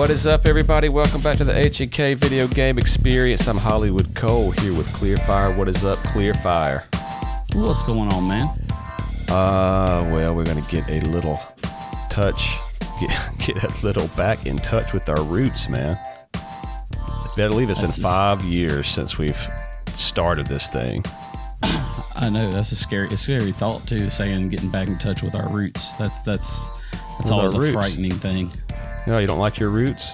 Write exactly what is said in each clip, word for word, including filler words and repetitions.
What is up, everybody? Welcome back to the H and K Video Game Experience. I'm Hollywood Cole here with Clearfire. What is up, Clearfire? What's going on, man? Uh, well, we're going to get a little touch, get, get a little back in touch with our roots, man. I believe it's that's been five just... years since we've started this thing. I know, that's a scary, a scary thought, too, saying getting back in touch with our roots. That's, that's, that's always a roots? frightening thing. No, you don't like your roots?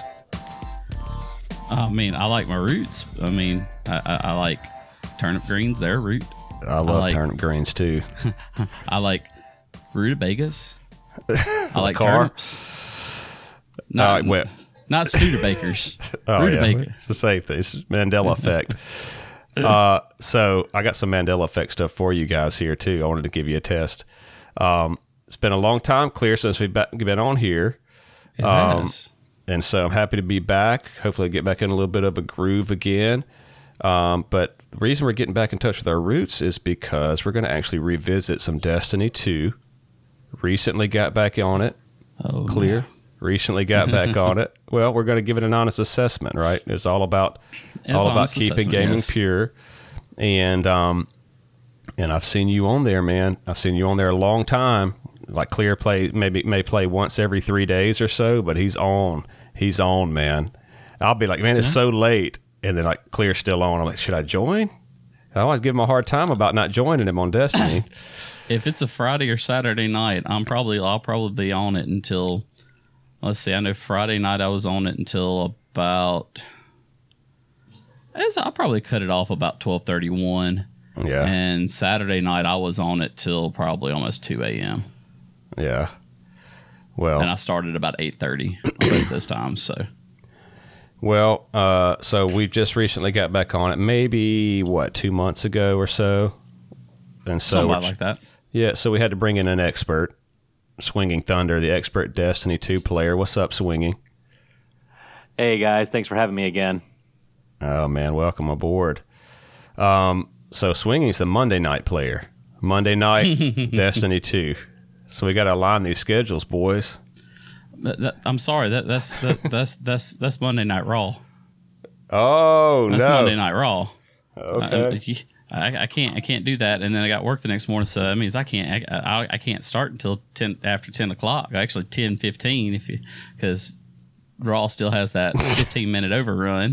I mean, I like my roots. I mean, I, I, I like turnip greens, they're a root. I love I like, turnip greens, too. I like rutabagas. I like car? turnips. Not, uh, well. not Studebakers. Oh, rutabaga. Yeah. It's the same thing. It's Mandela effect. uh, so I got some Mandela effect stuff for you guys here, too. I wanted to give you a test. Um, it's been a long time, Clear, since we've been on here. It um, has. And so I'm happy to be back. Hopefully get back in a little bit of a groove again. Um, but the reason we're getting back in touch with our roots is because we're going to actually revisit some Destiny two. Recently got back on it. Oh, Clear. Man. Recently got back on it. Well, we're going to give it an honest assessment, right? It's all about it's all about keeping gaming yes. pure. And um, and I've seen you on there, man. I've seen you on there a long time. Like Clear play maybe may play once every three days or so, but he's on. He's on, man. I'll be like, man, it's yeah. so late, and then like Clear's still on. I'm like, should I join? I always give him a hard time about not joining him on Destiny. If it's a Friday or Saturday night, I'm probably I'll probably be on it until. Let's see. I know Friday night I was on it until about. I'll probably cut it off about twelve thirty-one. Yeah. And Saturday night I was on it till probably almost two a.m. Yeah. Well, and I started about eight thirty on both those times. So, well, uh, so we've just recently got back on it, maybe what two months ago or so, and so somebody like that. Yeah. So we had to bring in an expert, Swinging Thunder, the expert Destiny two player. What's up, Swinging? Hey guys, thanks for having me again. Oh man, welcome aboard. Um, so Swinging's the Monday night player. Monday night, Destiny two. So we got to align these schedules, boys. That, that, I'm sorry. That that's that, that's that's that's Monday Night Raw. Oh that's no, that's Monday Night Raw. Okay, I, I can't I can't do that. And then I got work the next morning, so that means I can't I, I, I can't start until ten after ten o'clock. Actually, ten fifteen if you because Raw still has that fifteen minute overrun.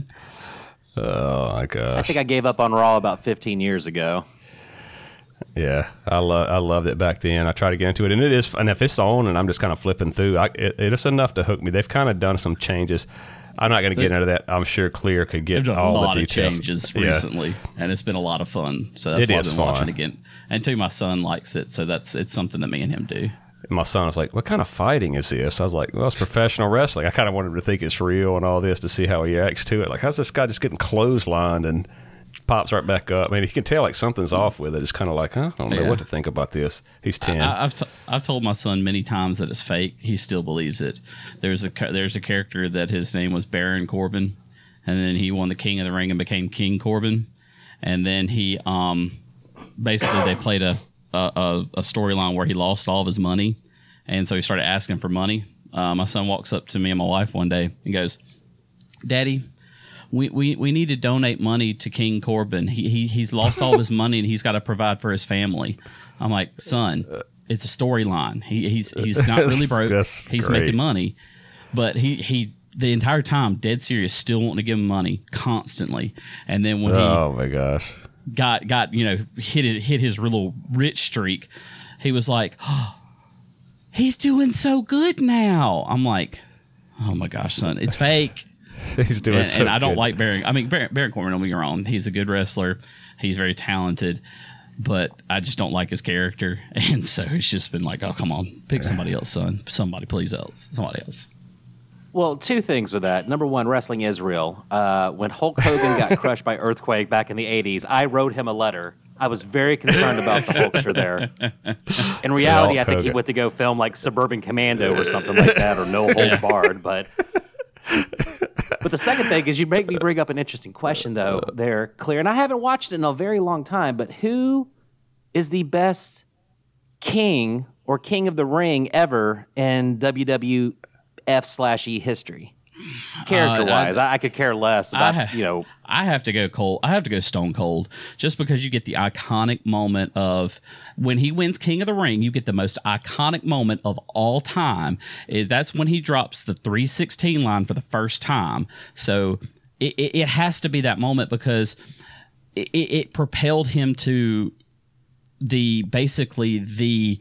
Oh my gosh! I think I gave up on Raw about fifteen years ago. Yeah, I love I loved it back then. I try to get into it, and it is. And if it's on, and I'm just kind of flipping through, I, it, it's enough to hook me. They've kind of done some changes. I'm not going to get into that. I'm sure Clear could get They've done all a lot the details. Of changes yeah. recently, and it's been a lot of fun. So that's it why I've is been fun. watching again. And too, my son likes it, so that's it's something that me and him do. And my son was like, "What kind of fighting is this?" I was like, "Well, it's professional wrestling." I kind of wanted him to think it's real and all this to see how he reacts to it. Like, how's this guy just getting clotheslined and pops right back up? I mean, you can tell like something's off with it. It's kind of like, huh? I don't know yeah. what to think about this. He's ten. I, I've t- I've told my son many times that it's fake. He still believes it. There's a there's a character that his name was Baron Corbin, and then he won the King of the Ring and became King Corbin, and then he um basically they played a a, a storyline where he lost all of his money, and so he started asking for money. Uh, my son walks up to me and my wife one day and goes, "Daddy, We, we we need to donate money to King Corbin. He, he he's lost all of his money and he's got to provide for his family." I'm like, "Son, it's a storyline. He he's he's not really broke. That's he's great. making money, but he he the entire time dead serious, still wanting to give him money constantly. And then when oh he my gosh got got you know hit it hit his little rich streak, he was like, oh, he's doing so good now. I'm like, oh my gosh, son, it's fake." He's doing and, so and I don't good. like Baron. I mean, Baron, Baron Corbin, don't get me wrong. He's a good wrestler. He's very talented. But I just don't like his character. And so it's just been like, oh, come on. Pick somebody else, son. Somebody, please else. Somebody else. Well, two things with that. Number one, wrestling is real. Uh, when Hulk Hogan got crushed by Earthquake back in the eighties, I wrote him a letter. I was very concerned about the Hulkster there. In reality, I think he went to go film like Suburban Commando or something like that, or No Holds Barred. But... But the second thing is you make me bring up an interesting question, though, there, Clear. And I haven't watched it in a very long time, but who is the best king or king of the ring ever in W W F slash E history? Character wise, Uh, I, I could care less about I- you know. I have to go cold. I have to go Stone Cold, just because you get the iconic moment of when he wins King of the Ring. You get the most iconic moment of all time. Is that's when he drops the three sixteen line for the first time. So it, it, it has to be that moment, because it, it, it propelled him to the basically the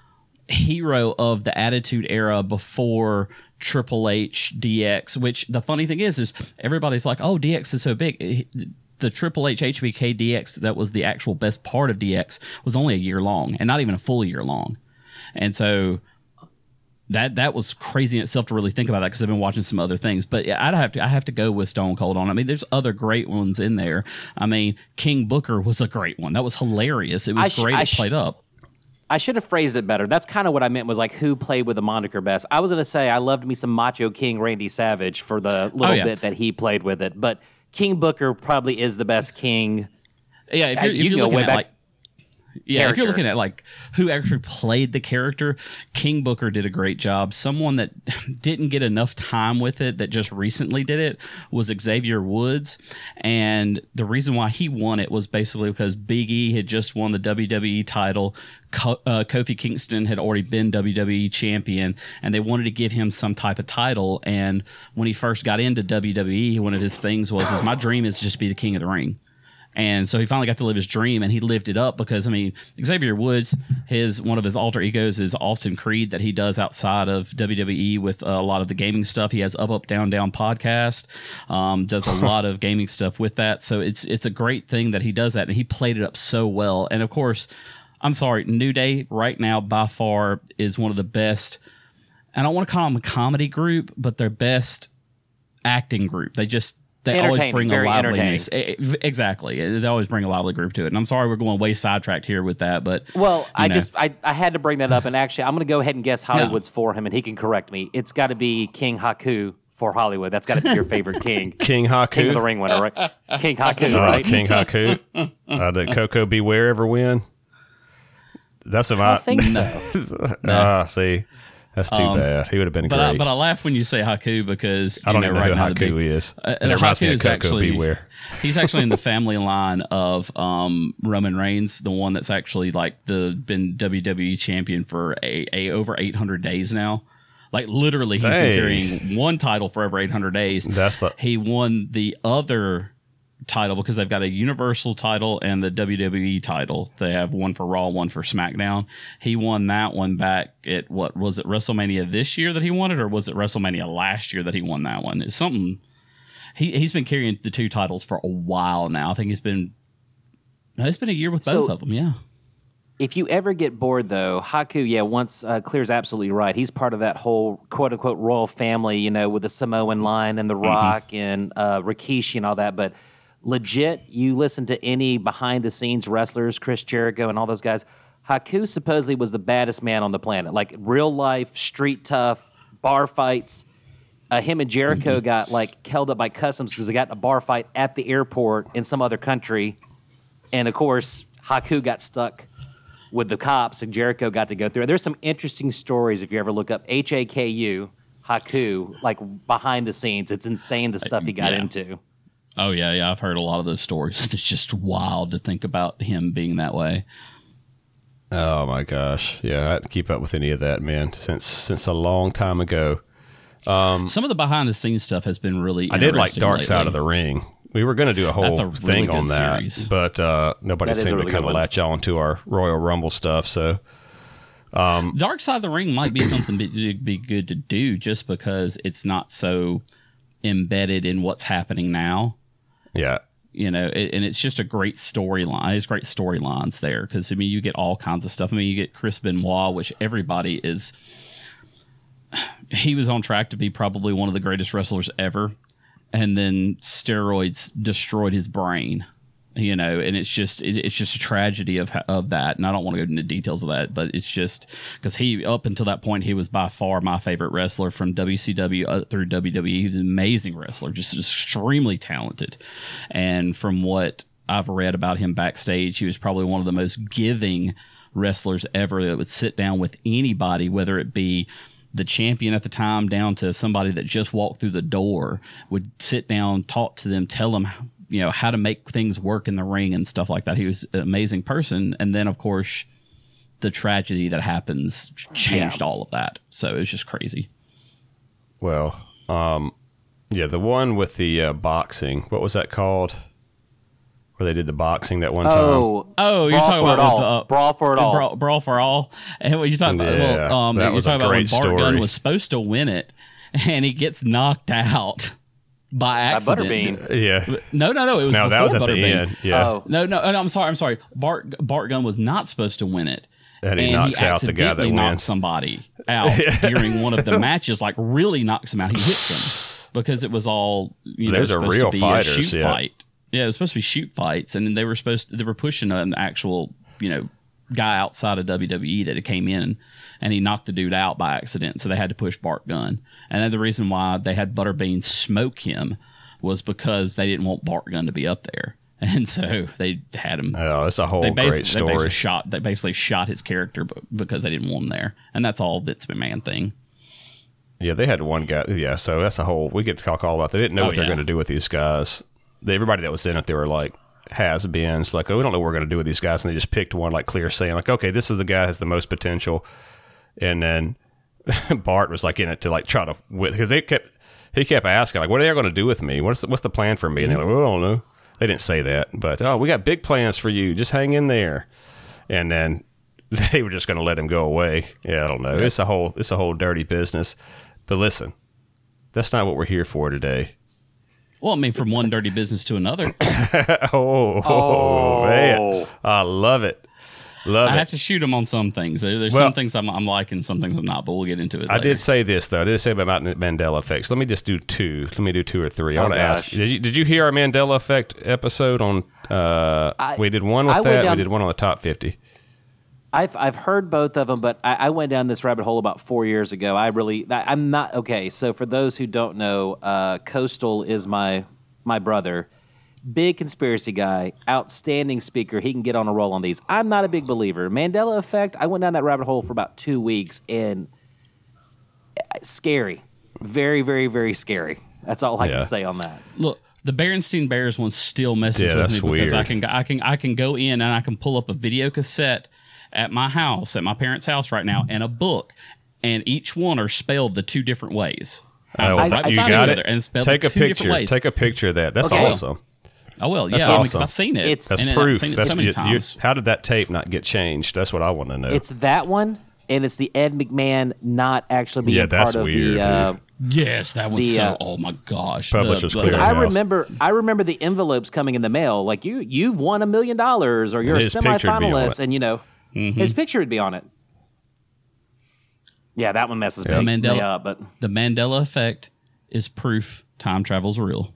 hero of the Attitude Era before Triple H, D X. Which the funny thing is, is everybody's like, "Oh, D X is so big." The Triple H H B K D X that was the actual best part of D X was only a year long, and not even a full year long. And so that that was crazy in itself to really think about that, because I've been watching some other things. But I'd have to I have to go with Stone Cold on. I mean, there's other great ones in there. I mean, King Booker was a great one. That was hilarious. It was I sh- great. I It sh- played up. I should have phrased it better. That's kind of what I meant, was like who played with the moniker best. I was going to say I loved me some Macho King Randy Savage for the little Oh, yeah. bit that he played with it, but King Booker probably is the best King. Yeah, if you're, you if can you're go looking way at back- like yeah, if character. you're looking at like who actually played the character, King Booker did a great job. Someone that didn't get enough time with it, that just recently did it, was Xavier Woods. And the reason why he won it was basically because Big E had just won the W W E title. Co- uh, Kofi Kingston had already been W W E champion, and they wanted to give him some type of title. And when he first got into W W E, one of his things was, is my dream is just be the king of the ring. And so he finally got to live his dream, and he lived it up, because, I mean, Xavier Woods, his one of his alter egos is Austin Creed, that he does outside of W W E with a lot of the gaming stuff. He has Up Up Down Down podcast, um, does a lot of gaming stuff with that. So it's it's a great thing that he does that, and he played it up so well. And of course, I'm sorry, New Day right now by far is one of the best. I don't want to call them a comedy group, but their best acting group. They just They always Entertaining, bring a very liveliness. Eh, Exactly. They always bring a lively group to it. And I'm sorry we're going way sidetracked here with that, but Well, I know. just I, I had to bring that up, and actually I'm going to go ahead and guess Hollywood's for him, and he can correct me. It's got to be King Haku for Hollywood. That's got to be your favorite king. King Haku. King of the Ring winner, right? King Haku, Oh, right? King Haku. Uh, did Coco Beware ever win? That's I about. don't think so. Ah, see, that's too Um, bad. He would have been but great. I, but I laugh when you say Haku, because I don't you even know, know right who now the Haku big, is. Uh, And it reminds me Haku of is Coco actually Beware. he's actually in the family line of um, Roman Reigns, the one that's actually like the been W W E champion for a, a over eight hundred days now. Like literally, he's Hey. been carrying one title for over eight hundred days. That's the. He won the other title because they've got a Universal title and the W W E title. They have one for Raw, one for SmackDown. He won that one back at, what was it, WrestleMania this year that he won it, or was it WrestleMania last year that he won that one? It's something. He he's been carrying the two titles for a while now. I think it's been. No, it's been a year with both So- of them. Yeah. If you ever get bored, though, Haku, yeah, once uh, Clear's absolutely right. He's part of that whole quote unquote royal family, you know, with the Samoan line and The Rock and uh, Rikishi and all that. But legit, you listen to any behind the scenes wrestlers, Chris Jericho and all those guys, Haku supposedly was the baddest man on the planet. Like real life, street tough, bar fights. Uh, him and Jericho got like held up by customs because they got in a bar fight at the airport in some other country. And of course, Haku got stuck with the cops, and Jericho got to go through it. There's some interesting stories if you ever look up H A K U, Haku, like behind the scenes. It's insane the stuff he got Yeah. into. Oh yeah, yeah. I've heard a lot of those stories. It's just wild to think about him being that way. Oh my gosh, yeah, I didn't keep up with any of that, man, since since a long time ago. Some of the behind the scenes stuff has been really. I did like interesting Dark lately. Side of the Ring. We were going to do a whole That's a really thing on good that, series. but uh, nobody That is a seemed really to kind good of one. latch on to our Royal Rumble stuff. So Dark Side of the Ring might be something be, be good to do, just because it's not so embedded in what's happening now. yeah, You know, it, and it's just a great storyline. There's great storylines there because I mean, you get all kinds of stuff. I mean, you get Chris Benoit, which everybody is. He was on track to be probably one of the greatest wrestlers ever, and then steroids destroyed his brain. You know, and it's just it, it's just a tragedy of of that. And I don't want to go into details of that, but it's just because he up until that point he was by far my favorite wrestler from W C W uh, through W W E. He was an amazing wrestler, just extremely talented. And from what I've read about him backstage, he was probably one of the most giving wrestlers ever that would sit down with anybody, whether it be the champion at the time down to somebody that just walked through the door would sit down, talk to them, tell them, you know, how to make things work in the ring and stuff like that. He was an amazing person. And then, of course, the tragedy that happens changed yeah. all of that. So it was just crazy. Well, um, yeah, the one with the uh, boxing, what was that called? Where they did the boxing that one oh, time. Oh, you're Brawl talking for about it all. with, uh, Brawl for it all. Brawl, Brawl for all. And what you talking about? Yeah, Well, um, that you're was talking a about when great Bart story. Gunn was supposed to win it, and he gets knocked out by accident. By Butterbean. Yeah. No, no, no. It was No, before that was at Butterbean. the end. Yeah. Oh. No, no, no. I'm sorry. I'm sorry. Bart Bart Gunn was not supposed to win it. And he knocks out the guy that accidentally knocked wins. somebody out during one of the matches. Like really knocks him out. He hits him because it was all you know. Those are supposed real to be fighters, a shoot yeah. fight. Yeah, it was supposed to be shoot fights, and they were supposed to, they were pushing an actual you know guy outside of W W E that came in, and he knocked the dude out by accident. So they had to push Bart Gunn, and then the reason why they had Butterbean smoke him was because they didn't want Bart Gunn to be up there. And so they had him. Oh, it's a whole they great They basically story. shot. They basically shot his character b- because they didn't want him there, and that's all Vince McMahon thing. Yeah, they had one guy. Yeah, so that's a whole. We get to talk all about. They didn't know Oh, what they're yeah. going to do with these guys. They, everybody that was in it, they were like has-beens. Like, oh, we don't know what we're going to do with these guys, and they just picked one, like Clear saying, like, okay, this is the guy that has the most potential. And then Bart was like in it to like try to win because they kept. He kept asking, like, what are they going to do with me? What's the, what's the plan for me? And they're like, well, I don't know. They didn't say that, but oh, we got big plans for you. Just hang in there. And then they were just going to let him go away. Yeah, I don't know. It's a whole it's a whole dirty business. But listen, that's not what we're here for today. Well, I mean, from one dirty business to another, oh, oh, man, I love it. Love I it. have to shoot him on some things. There, there's Well- some things I'm, I'm liking, some things I'm not. But we'll get into it. I later. did say this though. I did say about Mandela effects. Let me just do two. Let me do two or three. I Oh, want to ask. gosh. Did you, did you hear our Mandela effect episode on? Uh, I- we did one with I went that. We down- did one on the top fifty. I've I've heard both of them, but I, I went down this rabbit hole about four years ago. I really, I, I'm not okay. So for those who don't know, uh, Coastal is my my brother, big conspiracy guy, outstanding speaker. He can get on a roll on these. I'm not a big believer. Mandela effect. I went down that rabbit hole for about two weeks, and scary, very, very, very scary. That's all I Yeah. can say on that. Look, the Berenstein Bears one still messes Yeah, with that's me because weird. I can I can I can go in and I can pull up a video cassette at my house, at my parents' house right now, and a book, and each one are spelled the two different ways. Oh, I'm I- right I you beside got each it. other and spelled Take the a two different picture. ways. Take a picture of that. That's Okay. awesome. I will. Yeah, That's I mean, awesome. 'cause I've seen it. It's- That's and I've proof. seen it That's so many you- you- times. how did that tape not get changed? That's what I want to know. It's that one, and it's the Ed McMahon not actually being Yeah, that's part of weird, the. Uh, Yes, that one's The, so. uh, Oh my gosh, Publisher's The- Clearinghouse. the- I House. remember, I remember the envelopes coming in the mail. Like you, you've won a million dollars, or you're a his picture would be on semifinalist, it. Mm-hmm. and you know, his picture would be on it. Yeah, that one messes The me, Mandela- me up. But The Mandela effect is proof time travel's real.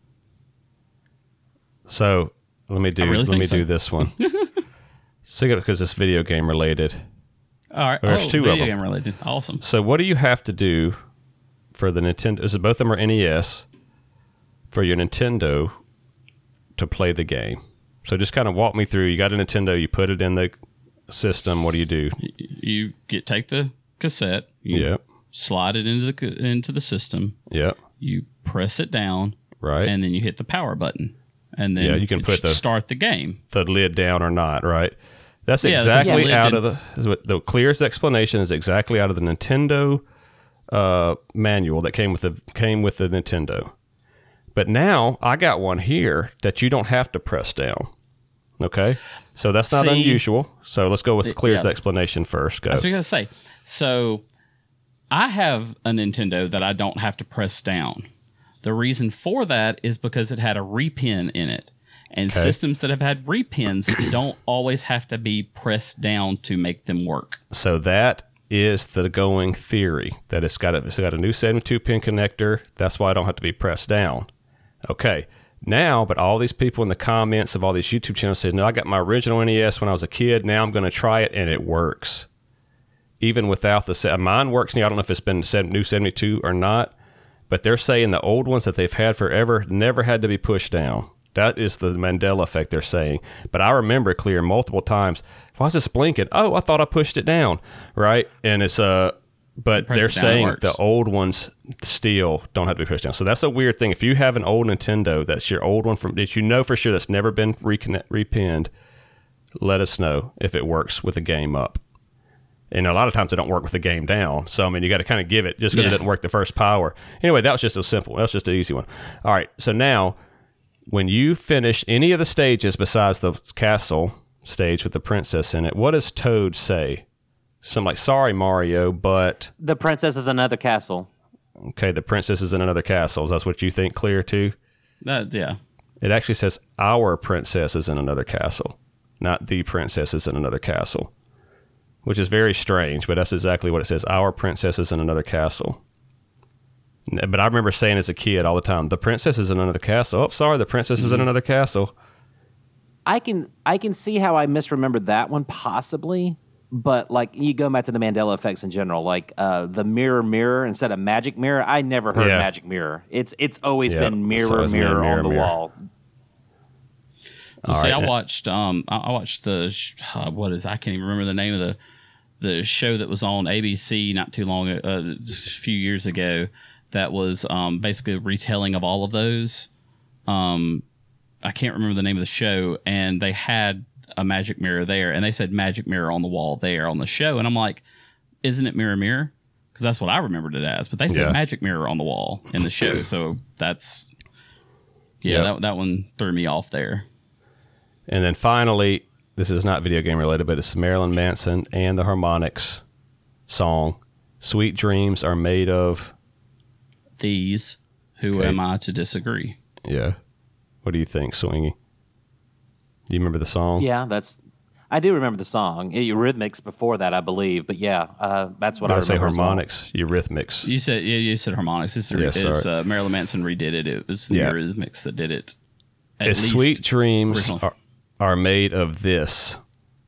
So let me do. really let think me so. do this one. So because it's video game related. All right, There's oh, two of video them. game related. Awesome. So what do you have to do for the Nintendo? Is it both of them are N E S for your Nintendo to play the game? So just kind of walk me through. You got a Nintendo. You put it in the system. What do you do? You get take the cassette. You Yep. slide it into the ca- into the system. Yep. You press it down, Right. and then you hit the power button, and then Yeah, you can it put sh- the- start the game. the lid down or not, right? That's Yeah, the exactly lid out did- of the is what- the clearest explanation is exactly out of the Nintendo uh, manual that came with the came with the Nintendo. But now I got one here that you don't have to press down. Okay, so that's not See- unusual. So let's go with the clearest yeah. explanation first. Go. I was going to say, so I have a Nintendo that I don't have to press down. The reason for that is because it had a repin in it. And Okay. systems that have had repins don't always have to be pressed down to make them work. So that is the going theory that it's got a, it's got a new seventy-two pin connector. That's why I don't have to be pressed down. Okay. Now, but all these people in the comments of all these YouTube channels said, no, I got my original N E S when I was a kid. Now I'm going to try it, and it works. Even without the set. Mine works now. I don't know if it's been set, new seventy-two or not, but they're saying the old ones that they've had forever never had to be pushed down. That is the Mandela effect they're saying. But I remember it clear multiple times. Why is this blinking? Oh, I thought I pushed it down, right? And it's uh, But Press they're it down, it saying works. the old ones still don't have to be pushed down. So that's a weird thing. If you have an old Nintendo, that's your old one from that you know for sure that's never been reconnect, repinned, let us know if it works with the game up. And a lot of times it don't work with the game down. So, I mean, you got to kind of give it just because Yeah. it didn't work the first power. Anyway, that was just a simple. That was just an easy one. All right. So now, when you finish any of the stages besides the castle stage with the princess in it, what does Toad say? Something like, sorry, Mario, but... The princess is another castle. Okay, the princess is in another castle. Is that what you think, Clear, too? That, yeah. It actually says, our princess is in another castle, not the princess is in another castle, which is very strange, but that's exactly what it says. Our princess is in another castle. But I remember saying as a kid all the time, the princess is in another castle. Oh, sorry, the princess is in another castle. I can I can see how I misremembered that one possibly, but like you go back to the Mandela effects in general, like uh, the mirror mirror instead of magic mirror. I never heard Yeah. magic mirror. It's it's always Yeah, been it's mirror always been mirror, mirror, on the mirror. wall. Well, All see, right. I watched. Um, I, I watched the sh- uh, what is? I can't even remember the name of the the show that was on A B C not too long, uh, a few years ago. That was um basically a retelling of all of those. Um, I can't remember the name of the show, and they had a magic mirror there, and they said magic mirror on the wall there on the show, and I'm like, isn't it mirror mirror? Because that's what I remembered it as, but they said Yeah. magic mirror on the wall in the show, so that's yeah, Yep. that that one threw me off there. And then finally, this is not video game related, but it's Marilyn Manson and the Harmonics song, Sweet Dreams Are Made of... These, who Okay. am I to disagree? Yeah. What do you think, Swingy? Do you remember the song? Yeah, that's. I do remember the song. Eurythmics before that, I believe, but yeah, uh, that's what Did I I say remember. as well. harmonics? Eurythmics. You said yeah, you said harmonics. It's, Yes, it's sorry. uh, Marilyn Manson redid it. It was the Yeah. Eurythmics that did it. At It's least Sweet Dreams original. are, are made of this.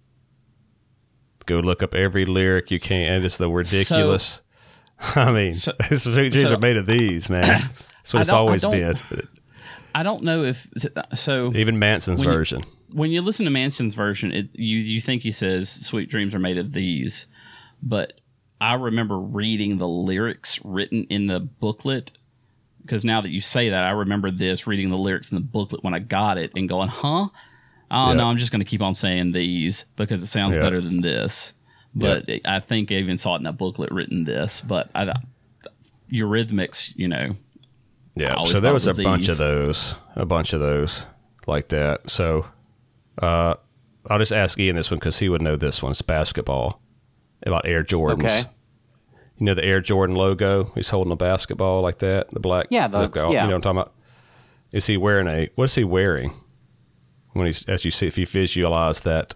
Go look up every lyric you can. And it's the ridiculous. I mean, So- Sweet Dreams so- are made of these, man. That's what I it's don't- I always don't- been. I don't know if so. Even Manson's When you- version. When you listen to Manson's version, it you you think he says "Sweet dreams are made of these," but I remember reading the lyrics written in the booklet. Because now that you say that, I remember this reading the lyrics in the booklet when I got it and going, "Huh? Oh Yeah. no, I'm just going to keep on saying these because it sounds Yeah. better than this." But I think I even saw it in that booklet written this. But I, Eurythmics, you know, I Yeah, always so there thought was a it was bunch these. of those, a bunch of those like that. So uh, I'll just ask Ian this one because he would know this one. It's basketball about Air Jordans. Okay. You know the Air Jordan logo? He's holding a basketball like that, the black. Yeah, the- logo. yeah. You know what I'm talking about? Is he wearing a? What is he wearing? When he's as you see, if you visualize that,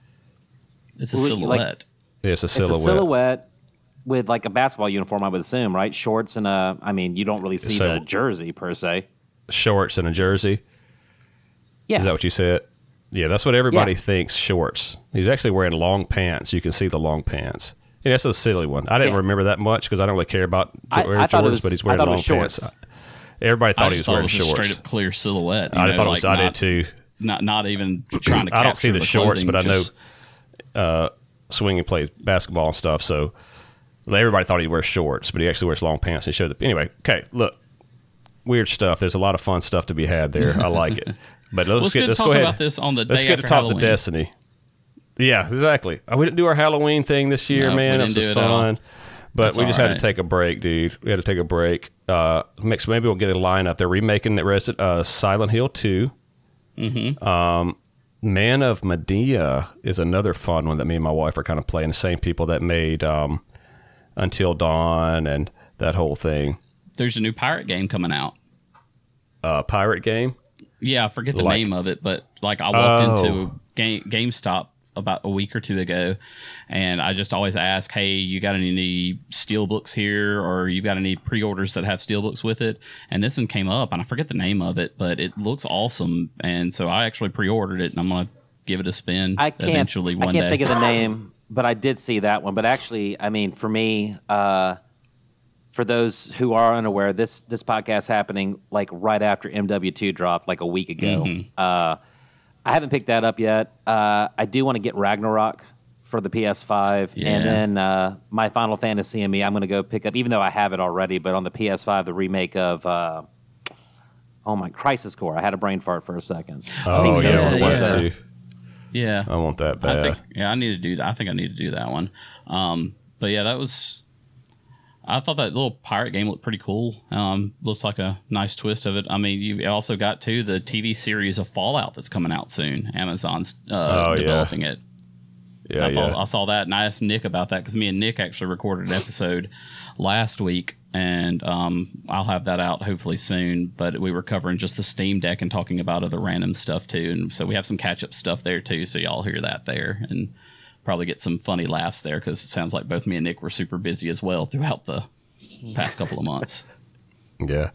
it's a Well, silhouette. like- it's a It's silhouette. a silhouette with like a basketball uniform, I would assume, right? Shorts and a. I mean, you don't really see So- the jersey per se. Shorts and a jersey. Yeah, Is that what you said? Yeah, that's what everybody Yeah. thinks. Shorts. He's actually wearing long pants. You can see the long pants. Yeah, that's a silly one. I didn't See, remember that much because I don't really care about I- Air I thought it Jordans, was- but he's I wearing thought it long was pants. shorts. Everybody thought I he just was thought it wearing was a shorts. straight up clear silhouette. you I know, thought it like was. I not, did too. Not not even trying to. I don't see capture the, shorts, clothing, but I know just- uh, Swinging plays basketball and stuff. So everybody thought he wears shorts, but he actually wears long pants. And showed up. Anyway, okay, look, weird stuff. There's a lot of fun stuff to be had there. I like it. But let's Well, it's get good to let's talk go ahead. about this on the Let's day get to after talk Halloween. to Destiny. Yeah, exactly. Uh, We didn't do our Halloween thing this year, No, man. we It was didn't just do it at all. fun. But That's we just all had right. to take a break, dude. We had to take a break. Uh, mix, maybe we'll get a lineup. They're remaking the Resident, uh, Silent Hill two. Mm-hmm. Um, Man of Medea is another fun one that me and my wife are kind of playing. The same people that made um, Until Dawn and that whole thing. There's a new pirate game coming out. Uh, pirate game. Yeah, I forget the Like- name of it, but like I walked Oh. into Game, GameStop about a week or two ago, and I just always ask, "Hey, you got any steel books here, or you got any pre-orders that have steel books with it?" And this one came up, and I forget the name of it, but it looks awesome, and so I actually pre-ordered it, and I'm gonna give it a spin. I can't. eventually one I can't day. think of the name, but I did see that one. But actually, I mean, for me, uh, for those who are unaware, this this podcast happening like right after M W two dropped, like a week ago. Mm-hmm. Uh, I haven't picked that up yet. Uh, I do want to get Ragnarok for the P S five, Yeah. and then uh, my Final Fantasy and me, I'm going to go pick up, even though I have it already, but on the P S five, the remake of, uh, oh my, Crisis Core. I had a brain fart for a second. I Oh think yeah, those I are want the ones that that- too. Yeah. I want that I bad. think, yeah, I need to do that. I think I need to do that one. Um, but yeah, that was. I thought that little pirate game looked pretty cool. Um, looks like a nice twist of it. I mean, you also got too the T V series of Fallout that's coming out soon. Amazon's uh, Oh, yeah. developing it. Yeah, I, thought, yeah. I saw that, and I asked Nick about that because me and Nick actually recorded an episode last week, and um, I'll have that out hopefully soon. But we were covering just the Steam Deck and talking about other random stuff too, and so we have some catch up stuff there too. So y'all hear that there, and probably get some funny laughs there because it sounds like both me and Nick were super busy as well throughout the past couple of months. Yeah.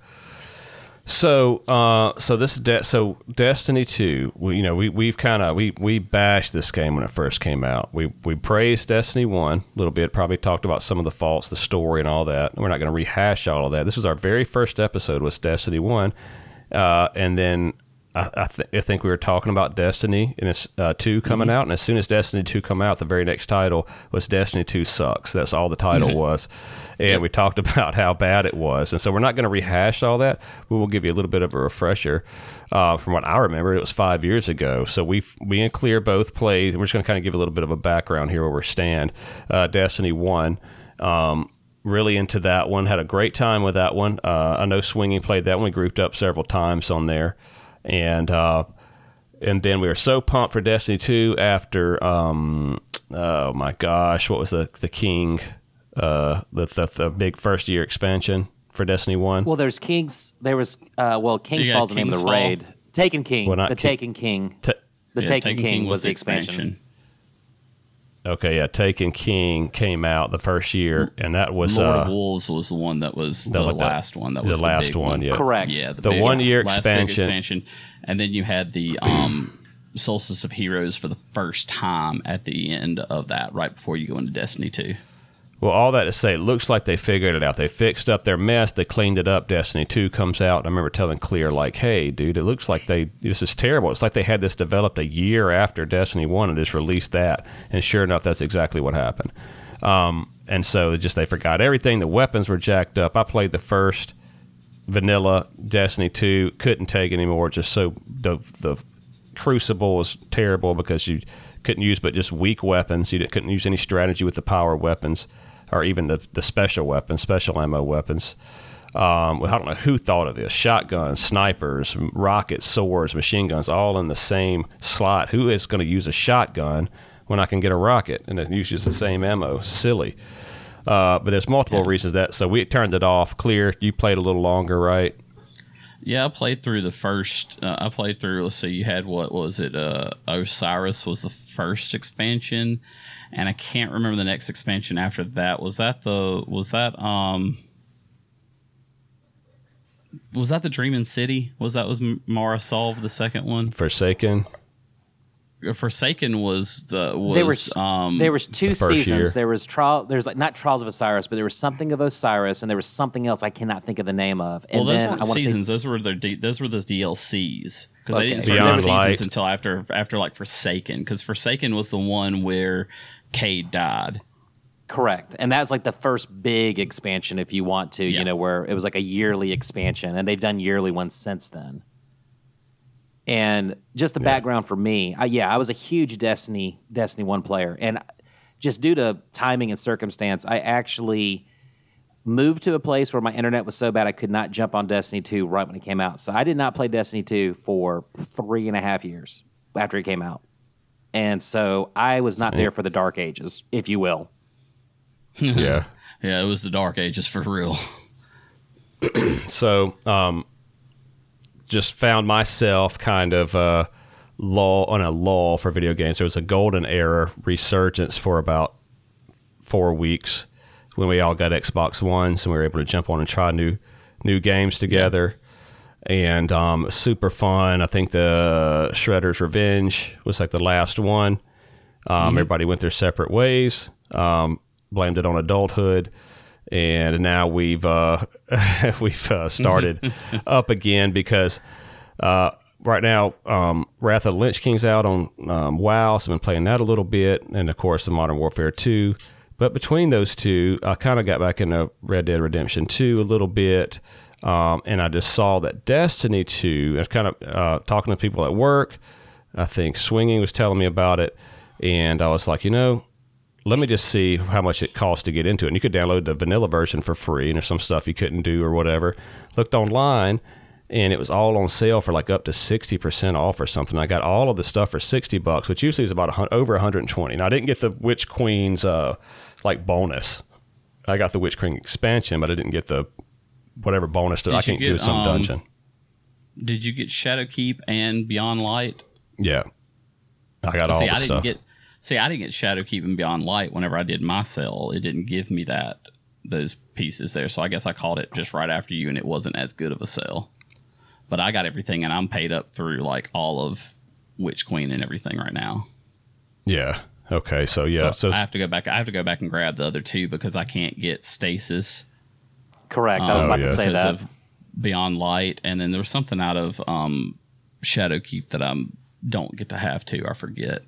So, uh, so this de- so Destiny two. We, you know, we we've kind of we we bashed this game when it first came out. We we praised Destiny one a little bit. Probably talked about some of the faults, the story, and all that. We're not going to rehash all of that. This was our very first episode was Destiny one, uh, and then I, I, th- I think we were talking about Destiny and it's uh, two coming Mm-hmm. out. And as soon as Destiny two come out, the very next title was Destiny two sucks. That's all the title was. And Yep. we talked about how bad it was. And so we're not going to rehash all that. We will give you a little bit of a refresher. Uh, from what I remember, it was five years ago. So we we and Clear both played. We're just going to kind of give a little bit of a background here where we stand. Uh, Destiny one. Um, really into that one. Had a great time with that one. Uh, I know Swinging played that one. We grouped up several times on there. And uh, and then we were so pumped for Destiny two after, um, oh my gosh, what was the, the King... Uh, the, the the big first year expansion for Destiny one. Well, there's King's. There was uh, well, King's You got Fall's the name of the King's Fall. raid. Taken King. Well, not the King- Taken King. Ta- The Yeah, Taken King, was the expansion. okay, yeah, Taken King came out the first year, and that was Lord uh, of Wolves was the one that was the, like the- last one. That the was the, last big one, yeah. Correct. Yeah, the, The big- one-year last big expansion. expansion, and then you had the um, Solstice of Heroes for the first time at the end of that, right before you go into Destiny two. well, all that to say, it looks like they figured it out. They fixed up their mess. They cleaned it up. Destiny two comes out. And I remember telling Clear, like, hey, dude, it looks like they, this is terrible. It's like they had this developed a year after Destiny one and just released that. And sure enough, that's exactly what happened. Um, and so just they forgot everything. The weapons were jacked up. I played the first vanilla Destiny two, couldn't take anymore. Just so the the Crucible was terrible because you couldn't use but just weak weapons. You couldn't use any strategy with the power weapons or even the, the special weapons, special ammo weapons. Um, well, I don't know who thought of this. Shotguns, snipers, rockets, swords, machine guns, all in the same slot. Who is going to use a shotgun when I can get a rocket and it uses the same ammo? Silly. Uh, but there's multiple reasons that. So we turned it off. Clear, you played a little longer, right? Yeah, I played through the first. Uh, I played through. Let's see, you had what was it? Uh, Osiris was the first expansion, and I can't remember the next expansion after that. Was that the? Was that um? Was that the Dreaming City? Was that was Mara Solve the second one? Forsaken. Forsaken was the was There was um there was two first seasons. year. There was trial. There's like not Trials of Osiris, but there was something of Osiris, and there was something else I cannot think of the name of. And well, those then weren't I want to say seasons. Those were their D, those were the D L Cs because Okay. they didn't start Beyond doing seasons Light. until after after like Forsaken, because Forsaken was the one where Cade died. correct, and that's like the first big expansion, if you want to, Yeah. you know, where it was like a yearly expansion, and they've done yearly ones since then. And just the background for me, I, yeah, I was a huge Destiny Destiny one player, and just due to timing and circumstance, I actually moved to a place where my internet was so bad I could not jump on Destiny two right when it came out. So I did not play Destiny two for three and a half years after it came out, and so I was not there for the dark ages, if you will. Yeah. Yeah, it was the Dark Ages for real. So, um, just found myself kind of uh, lull on a lull for video games. There was a golden era resurgence for about four weeks when we all got Xbox Ones and we were able to jump on and try new new games together. And um, super fun. I think the Shredder's Revenge was like the last one. Um, Everybody went their separate ways. Um, blamed it on adulthood. And now we've uh, we've uh, started up again because uh, right now, um, Wrath of the Lich King's out on um, WoW, so I've been playing that a little bit, and of course, the Modern Warfare two. But between those two, I kind of got back into Red Dead Redemption two a little bit, um, and I just saw that Destiny two, I was kind of uh, talking to people at work, I think Swinging was telling me about it, and I was like, you know, let me just see how much it costs to get into it. And you could download the vanilla version for free, and there's some stuff you couldn't do or whatever. Looked online, and it was all on sale for like up to sixty percent off or something. I got all of the stuff for sixty bucks, which usually is about a, over one hundred twenty. Now, I didn't get the Witch Queen's uh, like bonus. I got the Witch Queen expansion, but I didn't get the whatever bonus that Did I you can't get, do with some um, dungeon. Did you get Shadowkeep and Beyond Light? Yeah. I got all see, the I didn't stuff. Get, see, I didn't get Shadowkeep and Beyond Light whenever I did my sale. It didn't give me that those pieces there. So I guess I called it just right after you, and it wasn't as good of a sale. But I got everything, and I'm paid up through like all of Witch Queen and everything right now. Yeah. Okay. So yeah. So So, I have to go back. I have to go back and grab the other two because I can't get Stasis. Correct. I was Oh, about yeah. to say because that. of Beyond Light, and then there was something out of um, Shadowkeep that I don't get to have too. I forget.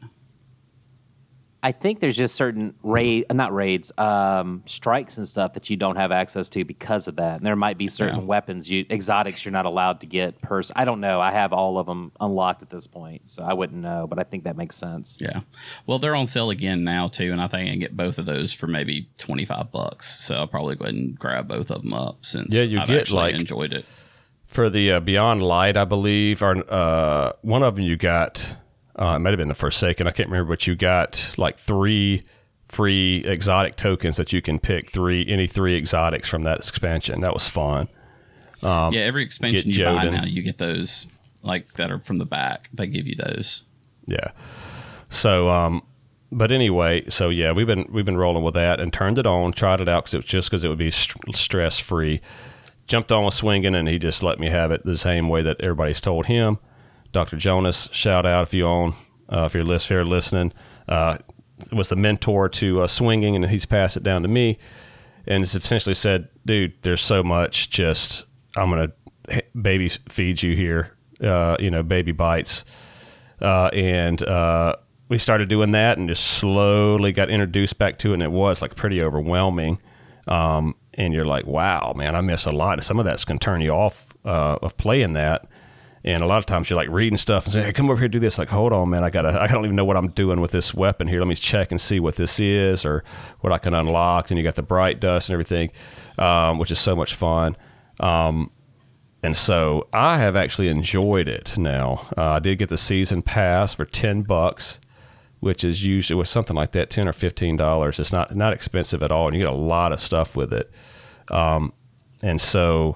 I think there's just certain raid, uh, not raids, um, strikes and stuff that you don't have access to because of that. And there might be certain Yeah. weapons, you exotics you're not allowed to get. Pers- I don't know. I have all of them unlocked at this point, so I wouldn't know. But I think that makes sense. Yeah. Well, they're on sale again now too, and I think I can get both of those for maybe twenty five bucks. So I'll probably go ahead and grab both of them up since Yeah, you I've get, actually like- enjoyed it. for the uh, Beyond Light, I believe, or uh, one of them you got, uh, it might have been the Forsaken. I can't remember, but you got like three free exotic tokens that you can pick three any three exotics from that expansion. That was fun. yeah, every expansion get you buy Joden. now, you get those like that are from the back. They give you those. Yeah. So, um, but anyway, so yeah, we've been we've been rolling with that and turned it on, tried it out because it was just because it would be st- stress free. Jumped on with Swinging, and he just let me have it the same way that everybody's told him. Doctor Jonas, shout out if you own, uh, if you're list, here listening, uh, was the mentor to uh, Swinging, and he's passed it down to me. And it's essentially said, dude, there's so much. Just I'm gonna baby feed you here, uh, you know, baby bites, uh, and uh, we started doing that, and just slowly got introduced back to it, and it was like pretty overwhelming. Um, and you're like, wow, man, I miss a lot. And some of that's going to turn you off uh, of playing that. And a lot of times you're like reading stuff and say, hey, come over here, do this. Like, hold on, man, I gotta, I don't even know what I'm doing with this weapon here. Let me check and see what this is or what I can unlock. And you got the bright dust and everything, um, which is so much fun. Um, and so I have actually enjoyed it now. Uh, I did get the season pass for ten bucks. Which is usually with something like that, ten or fifteen dollars. It's not not expensive at all, and you get a lot of stuff with it. Um, and so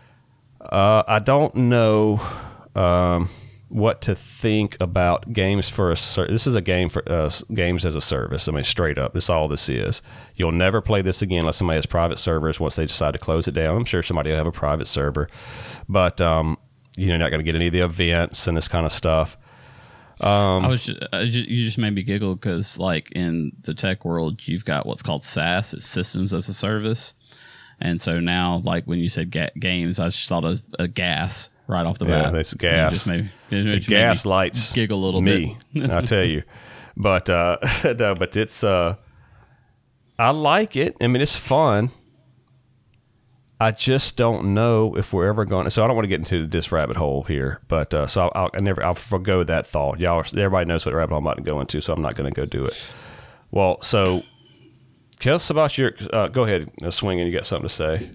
uh, I don't know um, what to think about games for a ser- this is a game for uh, games as a service. I mean, straight up, that's all this is. You'll never play this again unless somebody has private servers. Once they decide to close it down, I'm sure somebody will have a private server, but um, you're not going to get any of the events and this kind of stuff. Um, I was just, I ju- you just made me giggle because like in the tech world, you've got what's called SaaS, it's Systems as a Service, and so now like when you said ga- games, I just thought of a gas right off the Yeah, bat. it's gas. It just made, it It just made me gaslights giggle a little me, bit. I'll tell you. But uh, no, but it's uh, I like it. I mean, it's fun. I just don't know if we're ever going to. So I don't want to get into this rabbit hole here, but uh, so I'll, I'll I never I'll forgo that thought. Y'all, everybody knows what rabbit hole I'm about to go into, so I'm not going to go do it. Well, so tell us about your. Uh, go ahead, uh, Swinging. You got something to say?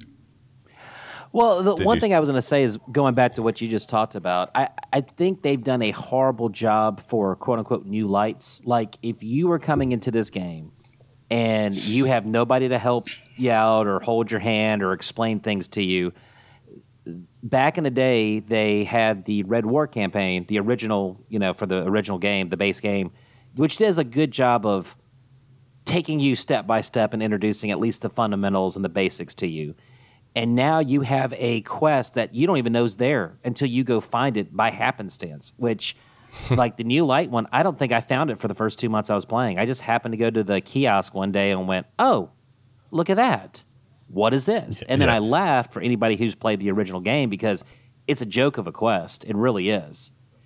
Well, the Did one you- thing I was going to say is going back to what you just talked about. I, I think they've done a horrible job for quote unquote new lights. Like if you were coming into this game and you have nobody to help you out or hold your hand or explain things to you. Back in the day, they had the Red War campaign, the original, you know, for the original game, the base game, which does a good job of taking you step by step and introducing at least the fundamentals and the basics to you. And now you have a quest that you don't even know is there until you go find it by happenstance, which like the new light one, I don't think I found it for the first two months I was playing. I just happened to go to the kiosk one day and went, oh, look at that. What is this? And then Yeah. I laughed for anybody who's played the original game because it's a joke of a quest. It really is.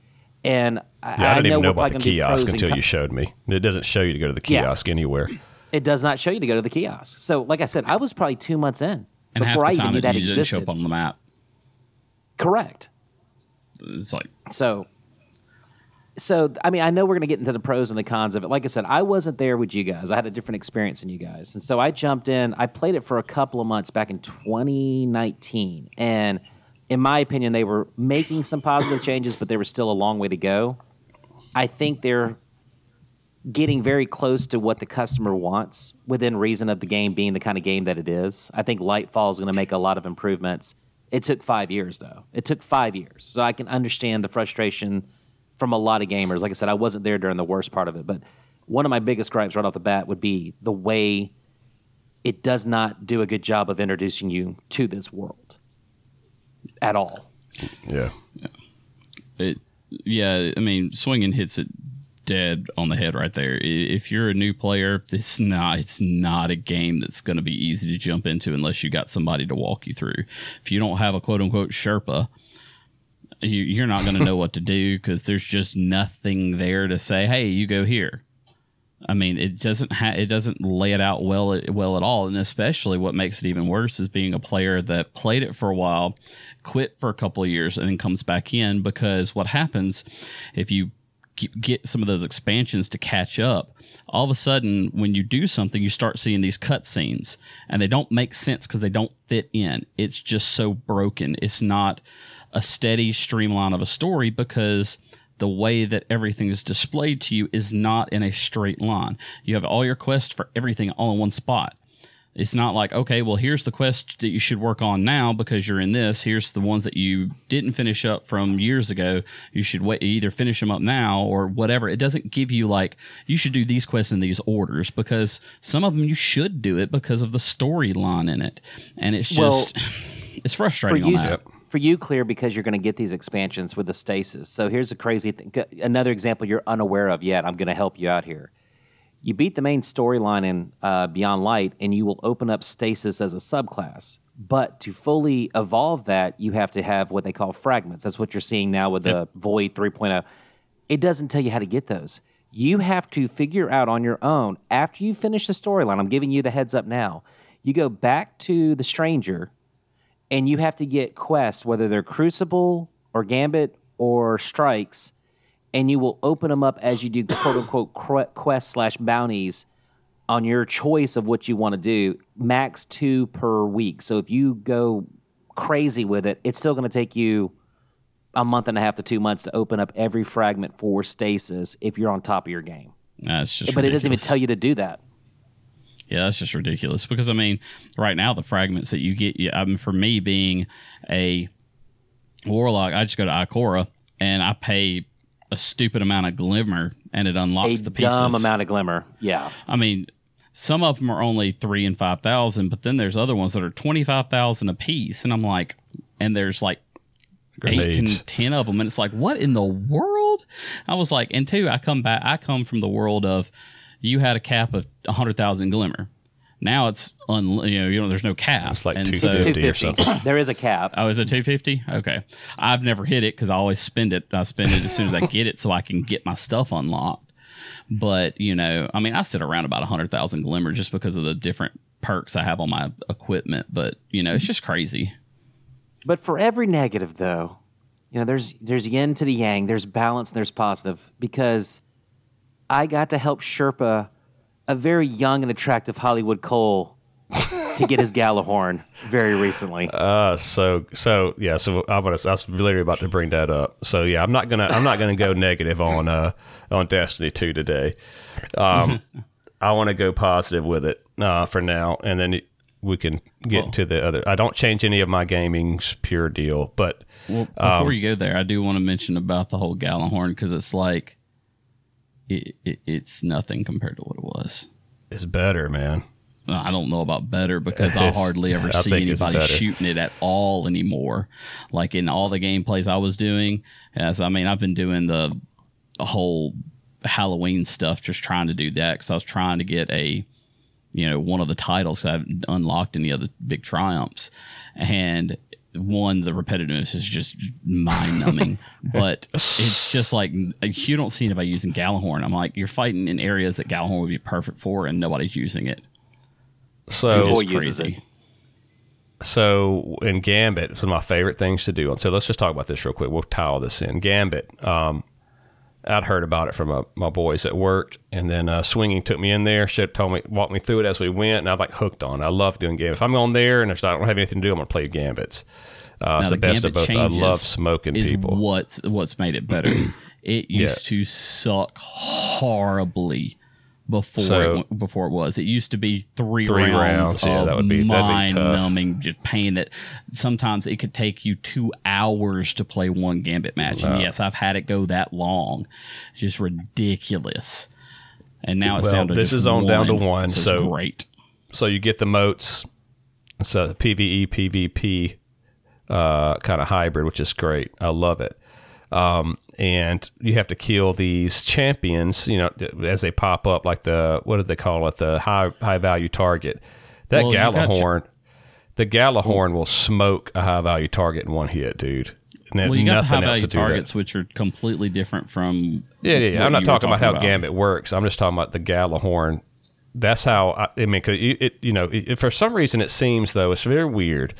And I, Yeah, I I didn't know even know we're about probably the going to do kiosk pros and until con- you showed me. It doesn't show you to go to the Yeah. kiosk anywhere. It does not show you to go to the kiosk. So, like I said, I was probably two months in And half before the I even time knew it, that you didn't show existed. up on the map. Correct. It's like, So, so I mean, I know we're going to get into the pros and the cons of it. Like I said, I wasn't there with you guys. I had a different experience than you guys, and so I jumped in. I played it for a couple of months back in twenty nineteen, and in my opinion, they were making some positive changes, but there was still a long way to go. I think they're getting very close to what the customer wants within reason of the game being the kind of game that it is. I think Lightfall is going to make a lot of improvements. It took five years, though. It took five years. So I can understand the frustration from a lot of gamers. Like I said, I wasn't there during the worst part of it, but one of my biggest gripes right off the bat would be the way it does not do a good job of introducing you to this world at all. Yeah. it, yeah, I mean, Swinging hits it dead on the head right there. I- If you're a new player, it's not it's not a game that's going to be easy to jump into unless you got somebody to walk you through. If you don't have a quote unquote Sherpa, you, you're not going to know what to do because there's just nothing there to say, hey, you go here. I mean, it doesn't ha- it doesn't lay it out well well at all, and especially what makes it even worse is being a player that played it for a while, quit for a couple of years, and then comes back in, because what happens if you g- get some of those expansions to catch up, all of a sudden when you do something, you start seeing these cutscenes, and they don't make sense because they don't fit in. It's just so broken. It's not a steady streamline of a story because the way that everything is displayed to you is not in a straight line. You have all your quests for everything all in one spot. It's not like, okay, well, here's the quest that you should work on now because you're in this. Here's the ones that you didn't finish up from years ago. You should wait, either finish them up now or whatever. It doesn't give you like, you should do these quests in these orders, because some of them you should do it because of the storyline in it. And it's just, Well, it's For frustrating you, on that. for you, Clear, because you're going to get these expansions with the stasis. So here's a crazy thing. Another example you're unaware of yet. I'm going to help you out here. You beat the main storyline in uh, Beyond Light, and you will open up stasis as a subclass. But to fully evolve that, you have to have what they call fragments. That's what you're seeing now with Yep. the Void three point oh. It doesn't tell you how to get those. You have to figure out on your own after you finish the storyline. I'm giving you the heads up now. You go back to the Stranger, and you have to get quests, whether they're Crucible or Gambit or Strikes, and you will open them up as you do quote-unquote cre- quests slash bounties on your choice of what you want to do, max two per week. So if you go crazy with it, it's still going to take you a month and a half to two months to open up every fragment for stasis if you're on top of your game. That's just But it doesn't even ridiculous. tell you to do that. Yeah, that's just ridiculous. Because I mean, right now the fragments that you get, yeah, I mean, for me being a warlock, I just go to Ikora and I pay a stupid amount of glimmer, and it unlocks A the pieces. dumb amount of glimmer. Yeah. I mean, some of them are only three and five thousand, but then there's other ones that are twenty five thousand a piece, and I'm like, and there's like eight Grenades. to ten of them, and it's like, what in the world? I was like, and two, I come back, I come from the world of you had a cap of a hundred thousand glimmer. Now it's un, you know, you know, there's no cap. It's like and two so, It's fifty two or fifty. something. There is a cap. Oh, is it two fifty? Okay, I've never hit it because I always spend it. I spend it as soon as I get it, so I can get my stuff unlocked. But you know, I mean, I sit around about a hundred thousand glimmer just because of the different perks I have on my equipment. But you know, it's just crazy. But for every negative, though, you know, there's there's yin to the yang. There's balance and there's positive, because I got to help Sherpa, a very young and attractive Hollywood Cole, to get his Galahorn very recently. Uh, so so yeah, so I'm gonna, I was literally about to bring that up. So yeah, I'm not gonna I'm not gonna go negative on uh on Destiny two today. Um, I want to go positive with it uh, for now, and then it, we can get Well- to the other. I don't change any of my gaming's pure deal, but Well, before Um, you go there, I do want to mention about the whole Galahorn, because it's like it, it, it's nothing compared to what it was. it's better, man. I don't know about better, because I It's- hardly ever I see think it's anybody better. shooting it at all anymore. Like in all the gameplays I was doing, as I mean, I've been doing the whole Halloween stuff, just trying to do that because I was trying to get a, you know, one of the titles. I haven't unlocked any of the big triumphs, and one, the repetitiveness is just mind numbing, but it's just like you don't see anybody using Gallahorn. I'm like, you're fighting in areas that Gallahorn would be perfect for, and nobody's using it. So Boy uses it. So in Gambit, it's one of my favorite things to do. So let's just talk about this real quick. We'll tie all this in. Gambit, um, I'd heard about it from my, my boys at work, and then uh, Swinging took me in there. Shit told me, walked me through it as we went, and I was like hooked on it. I love doing Gambit. If I'm on there and there's not, I don't have anything to do, I'm going to play Gambits. Uh, it's the, the best of both. I love smoking is people. What's what's made it better? It used yeah. to suck horribly before so, it, before it was. It used to be three, three rounds, rounds yeah, of that would be, mind-numbing just pain that sometimes it could take you two hours to play one Gambit match. Wow. And yes, I've had it go that long. Just ridiculous. And now it's well, down to this just is on one, down to one. So, so great. So you get the moats. It's a PvE, PvP uh, kind of hybrid, which is great. I love it. Um, and you have to kill these champions, you know, as they pop up, like the, what do they call it? The high, high value target. That well, Gallahorn, ch- the Gallahorn will smoke a high value target in one hit, dude. And well, you got the high value to targets, which are completely different from. Yeah, yeah. yeah. I'm not talking, talking about how about. Gambit works. I'm just talking about the Gallahorn. That's how, I, I mean, cause it, it, you know, it, for some reason it seems, though, it's very weird.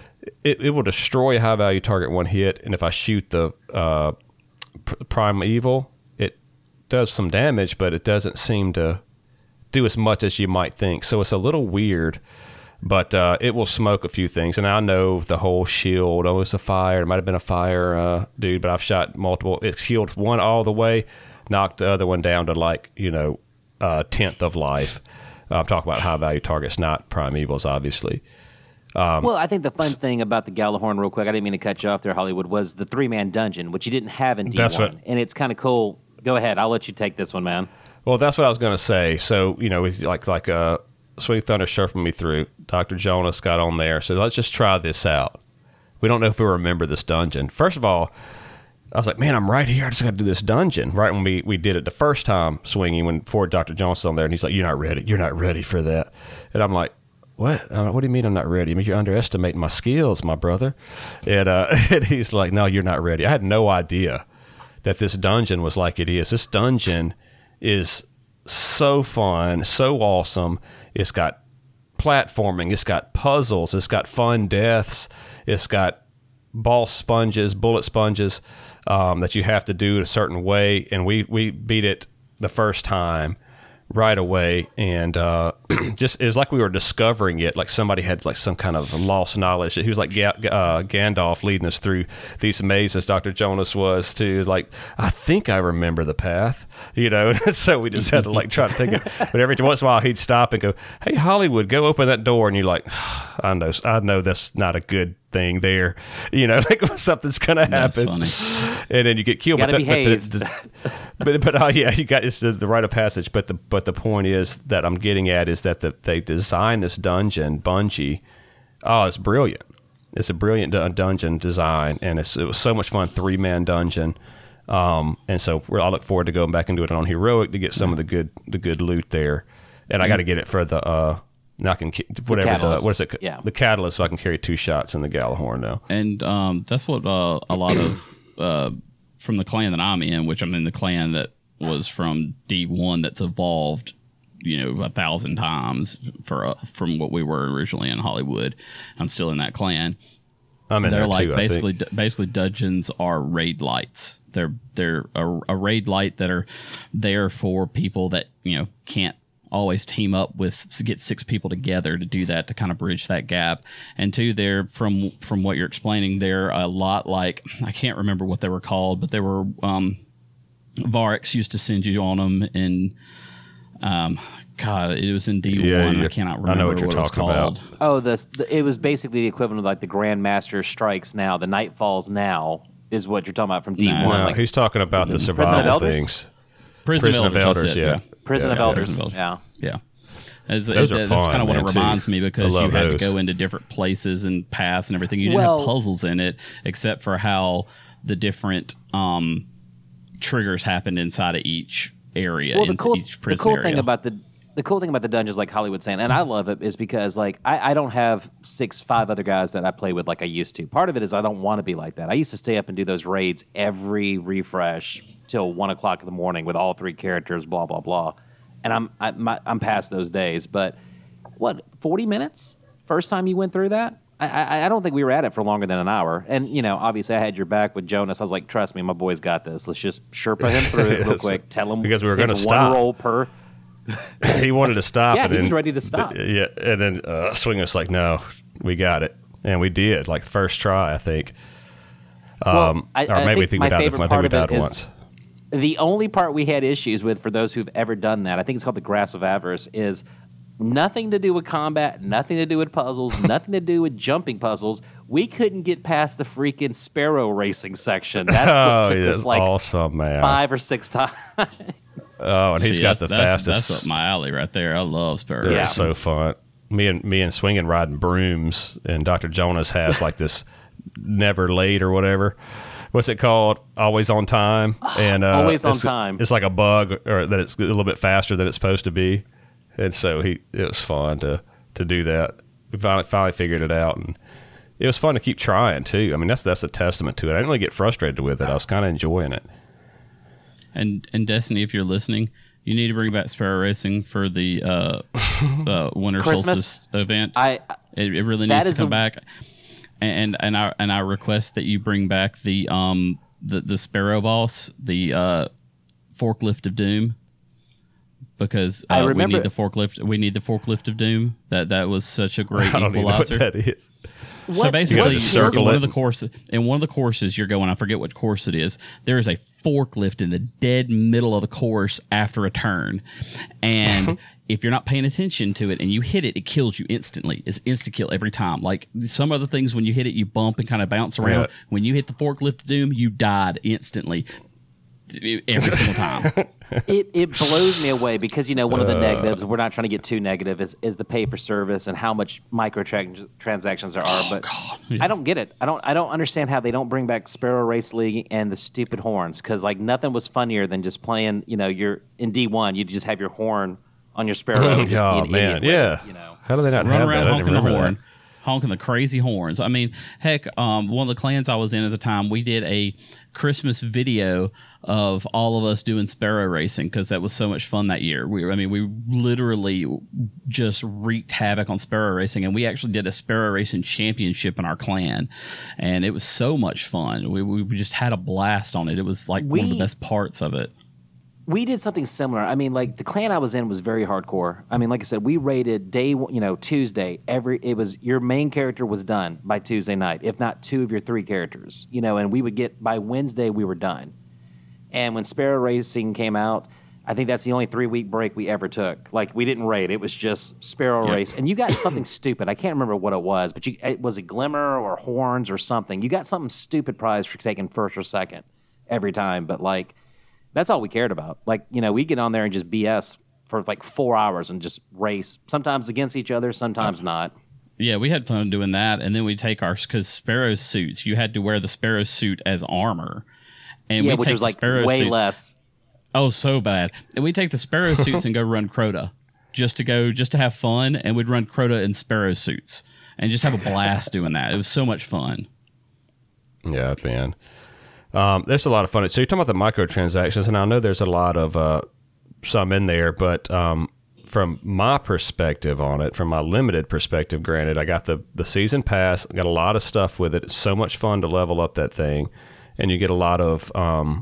It, it will destroy a high value target in one hit, and if I shoot the uh, pr- Primeval, it does some damage, but it doesn't seem to do as much as you might think. So it's a little weird, but uh, it will smoke a few things. And I know the whole shield, oh, it's a fire. It might have been a fire uh, dude, but I've shot multiple. It's healed one all the way, knocked the other one down to like, you know, a tenth of life. I'm talking about high value targets, not Primevals, obviously. Um, well, I think the fun thing about the Gallahorn, real quick, I didn't mean to cut you off there, Hollywood, was the three-man dungeon, which you didn't have in D one. That's what, and it's kind of cool. Go ahead. I'll let you take this one, man. Well, that's what I was going to say. So, you know, like like uh, Sweet Thunder surfing me through, Doctor Jonas got on there. So let's just try this out. We don't know if we remember this dungeon. First of all, I was like, man, I'm right here. I just got to do this dungeon. Right when we, we did it the first time, Swinging, when before Doctor Jonas was on there, and he's like, you're not ready. You're not ready for that. And I'm like, what? Uh, what do you mean I'm not ready? I mean, you're underestimating my skills, my brother. And, uh, and he's like, no, you're not ready. I had no idea that this dungeon was like it is. This dungeon is so fun, so awesome. It's got platforming. It's got puzzles. It's got fun deaths. It's got ball sponges, bullet sponges um, that you have to do a certain way. And we, we beat it the first time right away, and uh, just it was like we were discovering it, like somebody had like some kind of lost knowledge. He was like Ga- uh, Gandalf leading us through these mazes. Doctor Jonas was too. Like, I think I remember the path, you know. So we just had to like try to think it. But every once in a while he'd stop and go, "Hey, Hollywood, go open that door," and you're like, "I know, I know that's not a good thing there," you know, like something's gonna happen. That's funny. And then you get killed. Gotta but be hazed. But but uh, yeah, you got it's the, the rite of passage. But the but the point is that I'm getting at is that the, they designed this dungeon, Bungie. Oh, it's brilliant. It's a brilliant d- dungeon design, and it's, it was so much fun. Three man dungeon, um, and so we're, I look forward to going back and doing it on Heroic to get some of the good the good loot there. And I got to get it for the. Uh, Now I can whatever the, the what is it? Yeah. The catalyst, so I can carry two shots in the Gallahorn now. And um, that's what uh, a lot of uh, from the clan that I'm in, which I'm in the clan that was from D one, that's evolved, you know, a thousand times for uh, from what we were originally in Hollywood. I'm still in that clan. I'm in They're there like too, basically d- basically dungeons are raid lights. They're they're a, a raid light that are there for people that, you know, can't always team up with to get six people together to do that, to kind of bridge that gap. And two, they're from from what you're explaining, they're a lot like, I can't remember what they were called, but they were um Varix used to send you on them in um God, it was in D one. Yeah, I cannot remember I know what you're what talking it was called. about. Oh, the, the it was basically the equivalent of like the Grandmaster Strikes Now, the Night Falls Now is what you're talking about from D one. No, like, he's talking about the survival things. Prison, Prison of of Elders, Elders, yeah. yeah. Prison yeah, of yeah, Elders, Prison of yeah. Yeah. As, those it, are that's fun, kind of what man, it reminds too. me, because you had those. to go into different places and paths and everything. You didn't Well, have puzzles in it, except for how the different um, triggers happened inside of each area. Well, the in, cool, each the prison cool area. thing about the the cool thing about the dungeons, like Hollywood's saying, and I love it, is because like I, I don't have six, five other guys that I play with like I used to. Part of it is I don't want to be like that. I used to stay up and do those raids every refresh till one o'clock in the morning with all three characters, blah blah blah. And I'm I, my, I'm past those days. But what, forty minutes? First time you went through that? I, I I don't think we were at it for longer than an hour. And you know, obviously, I had your back with Jonas. I was like, trust me, my boy's got this. Let's just Sherpa him through it real quick. Tell him because we were going to it's stop. One roll per. He wanted to stop. Yeah, and he then, was ready to stop. Yeah, and then uh, Swing was like, "No, we got it," and we did. Like first try, I think. Um, well, I, or I maybe think we my died. favorite I think part we of it died is once. the only part we had issues with, for those who've ever done that. I think it's called the Grasp of Avarice. Is nothing to do with combat, nothing to do with puzzles, nothing to do with jumping puzzles. We couldn't get past the freaking sparrow racing section. That's what Oh, took yeah, us like awesome, man. five or six times. Oh, and he's See, got that's, the that's, fastest. That's up my alley right there. I love Sparrow. They're Yeah. so fun. Me and me and Swinging riding brooms, and Doctor Jonas has like this never late or whatever. What's it called? Always on time. And uh, Always on it's, time. It's like a bug, or that it's a little bit faster than it's supposed to be. And so he, it was fun to to do that. We finally finally figured it out, and it was fun to keep trying too. I mean, that's that's a testament to it. I didn't really get frustrated with it. I was kind of enjoying it. And and Destiny, if you're listening, you need to bring back Sparrow Racing for the uh, uh, Winter Christmas? Solstice event. I it, it really that needs is to come a- back. And and I and I request that you bring back the um the, the Sparrow boss, the uh, forklift of doom, because I uh, we remember- need the forklift. We need the forklift of doom. That that was such a great I don't even know what equalizer. that is. So What- basically, what in kills one of it? the courses, in one of the courses you're going, I forget what course it is. There is a forklift in the dead middle of the course after a turn, and if you're not paying attention to it and you hit it, it kills you instantly. It's insta kill every time. Like some other things, when you hit it, you bump and kind of bounce around. Yeah. When you hit the forklift of doom, you died instantly. Every single time. it, it blows me away because, you know, one of the Uh. negatives, we're not trying to get too negative, is, is the pay for service and how much microtransactions there are. But Yeah. I don't get it. I don't I don't understand how they don't bring back Sparrow Race League and the stupid horns, because like nothing was funnier than just playing, you know, you're in D one, you just have your horn on your Sparrow and just Oh be an man, idiot with yeah. it, you know. How do they not Run have around that? I didn't honking the remember horn, that. honking the crazy horns. I mean, heck, um, one of the clans I was in at the time, we did a Christmas video of all of us doing Sparrow racing because that was so much fun that year. We, I mean, we literally just wreaked havoc on Sparrow racing, and we actually did a Sparrow racing championship in our clan, and it was so much fun. We we just had a blast on it. It was like one of the We- best parts of it. We did something similar. I mean, like the clan I was in was very hardcore. I mean, like I said, we rated day, one- you know, Tuesday. Every it was your main character was done by Tuesday night, if not two of your three characters. You know, and we would get by Wednesday we were done. And when Sparrow Racing came out, I think that's the only three week break we ever took. Like we didn't raid; it was just Sparrow Yep. Race. And you got something stupid. I can't remember what it was, but you it was a glimmer or horns or something. You got something stupid prize for taking first or second every time. But like. That's all we cared about. Like, you know, we get on there and just B S for like four hours and just race, sometimes against each other, sometimes not. Yeah, we had fun doing that, and then we take our because Sparrow suits. You had to wear the Sparrow suit as armor, and Yeah, we which take was the like Sparrow way suits- less. Oh, so bad. And we take the Sparrow suits and go run Crota just to go just to have fun, and we'd run Crota in Sparrow suits and just have a blast doing that. It was so much fun. Yeah, man. Um, there's a lot of fun. So you're talking about the microtransactions, and I know there's a lot of uh, some in there, but um, from my perspective on it, from my limited perspective, granted, I got the, the season pass, got a lot of stuff with it. It's so much fun to level up that thing, and you get a lot of um,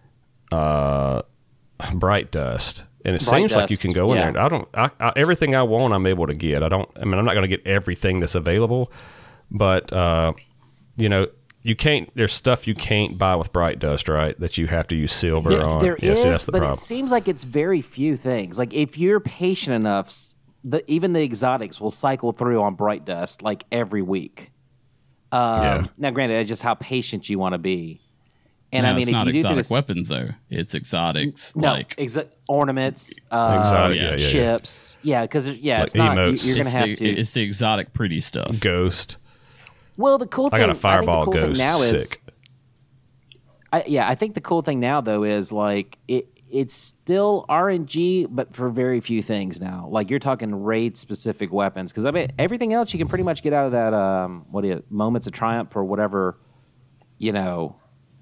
uh, bright dust. And it Bright seems like you dust, can go in yeah. there. I don't. I, I, everything I want, I'm able to get. I don't. I mean, I'm not going to get everything that's available, but uh, you know. You can't. There's stuff you can't buy with bright dust, right? That you have to use silver There, on. there Yeah, is, see, that's the but problem. it seems like it's very few things. Like if you're patient enough, s- the, even the exotics will cycle through on bright dust like every week. Um, Yeah. Now, granted, that's just how patient you want to be. And No, I mean, it's if not you do exotic this, weapons though. It's exotics no like exa- ornaments, uh, Exotic, yeah, yeah, yeah, yeah. chips, yeah, because yeah, Like it's not. You, emotes. you're gonna it's have the, to. It's the exotic pretty stuff. Ghost. Well, the cool I thing got a fireball I think the cool ghost. thing now is, Sick. I, yeah, I think the cool thing now though is like it. it's still R N G, but for very few things now. Like you're talking raid specific weapons, because I mean everything else you can pretty much get out of that. Um, what do you Moments of Triumph or whatever, you know,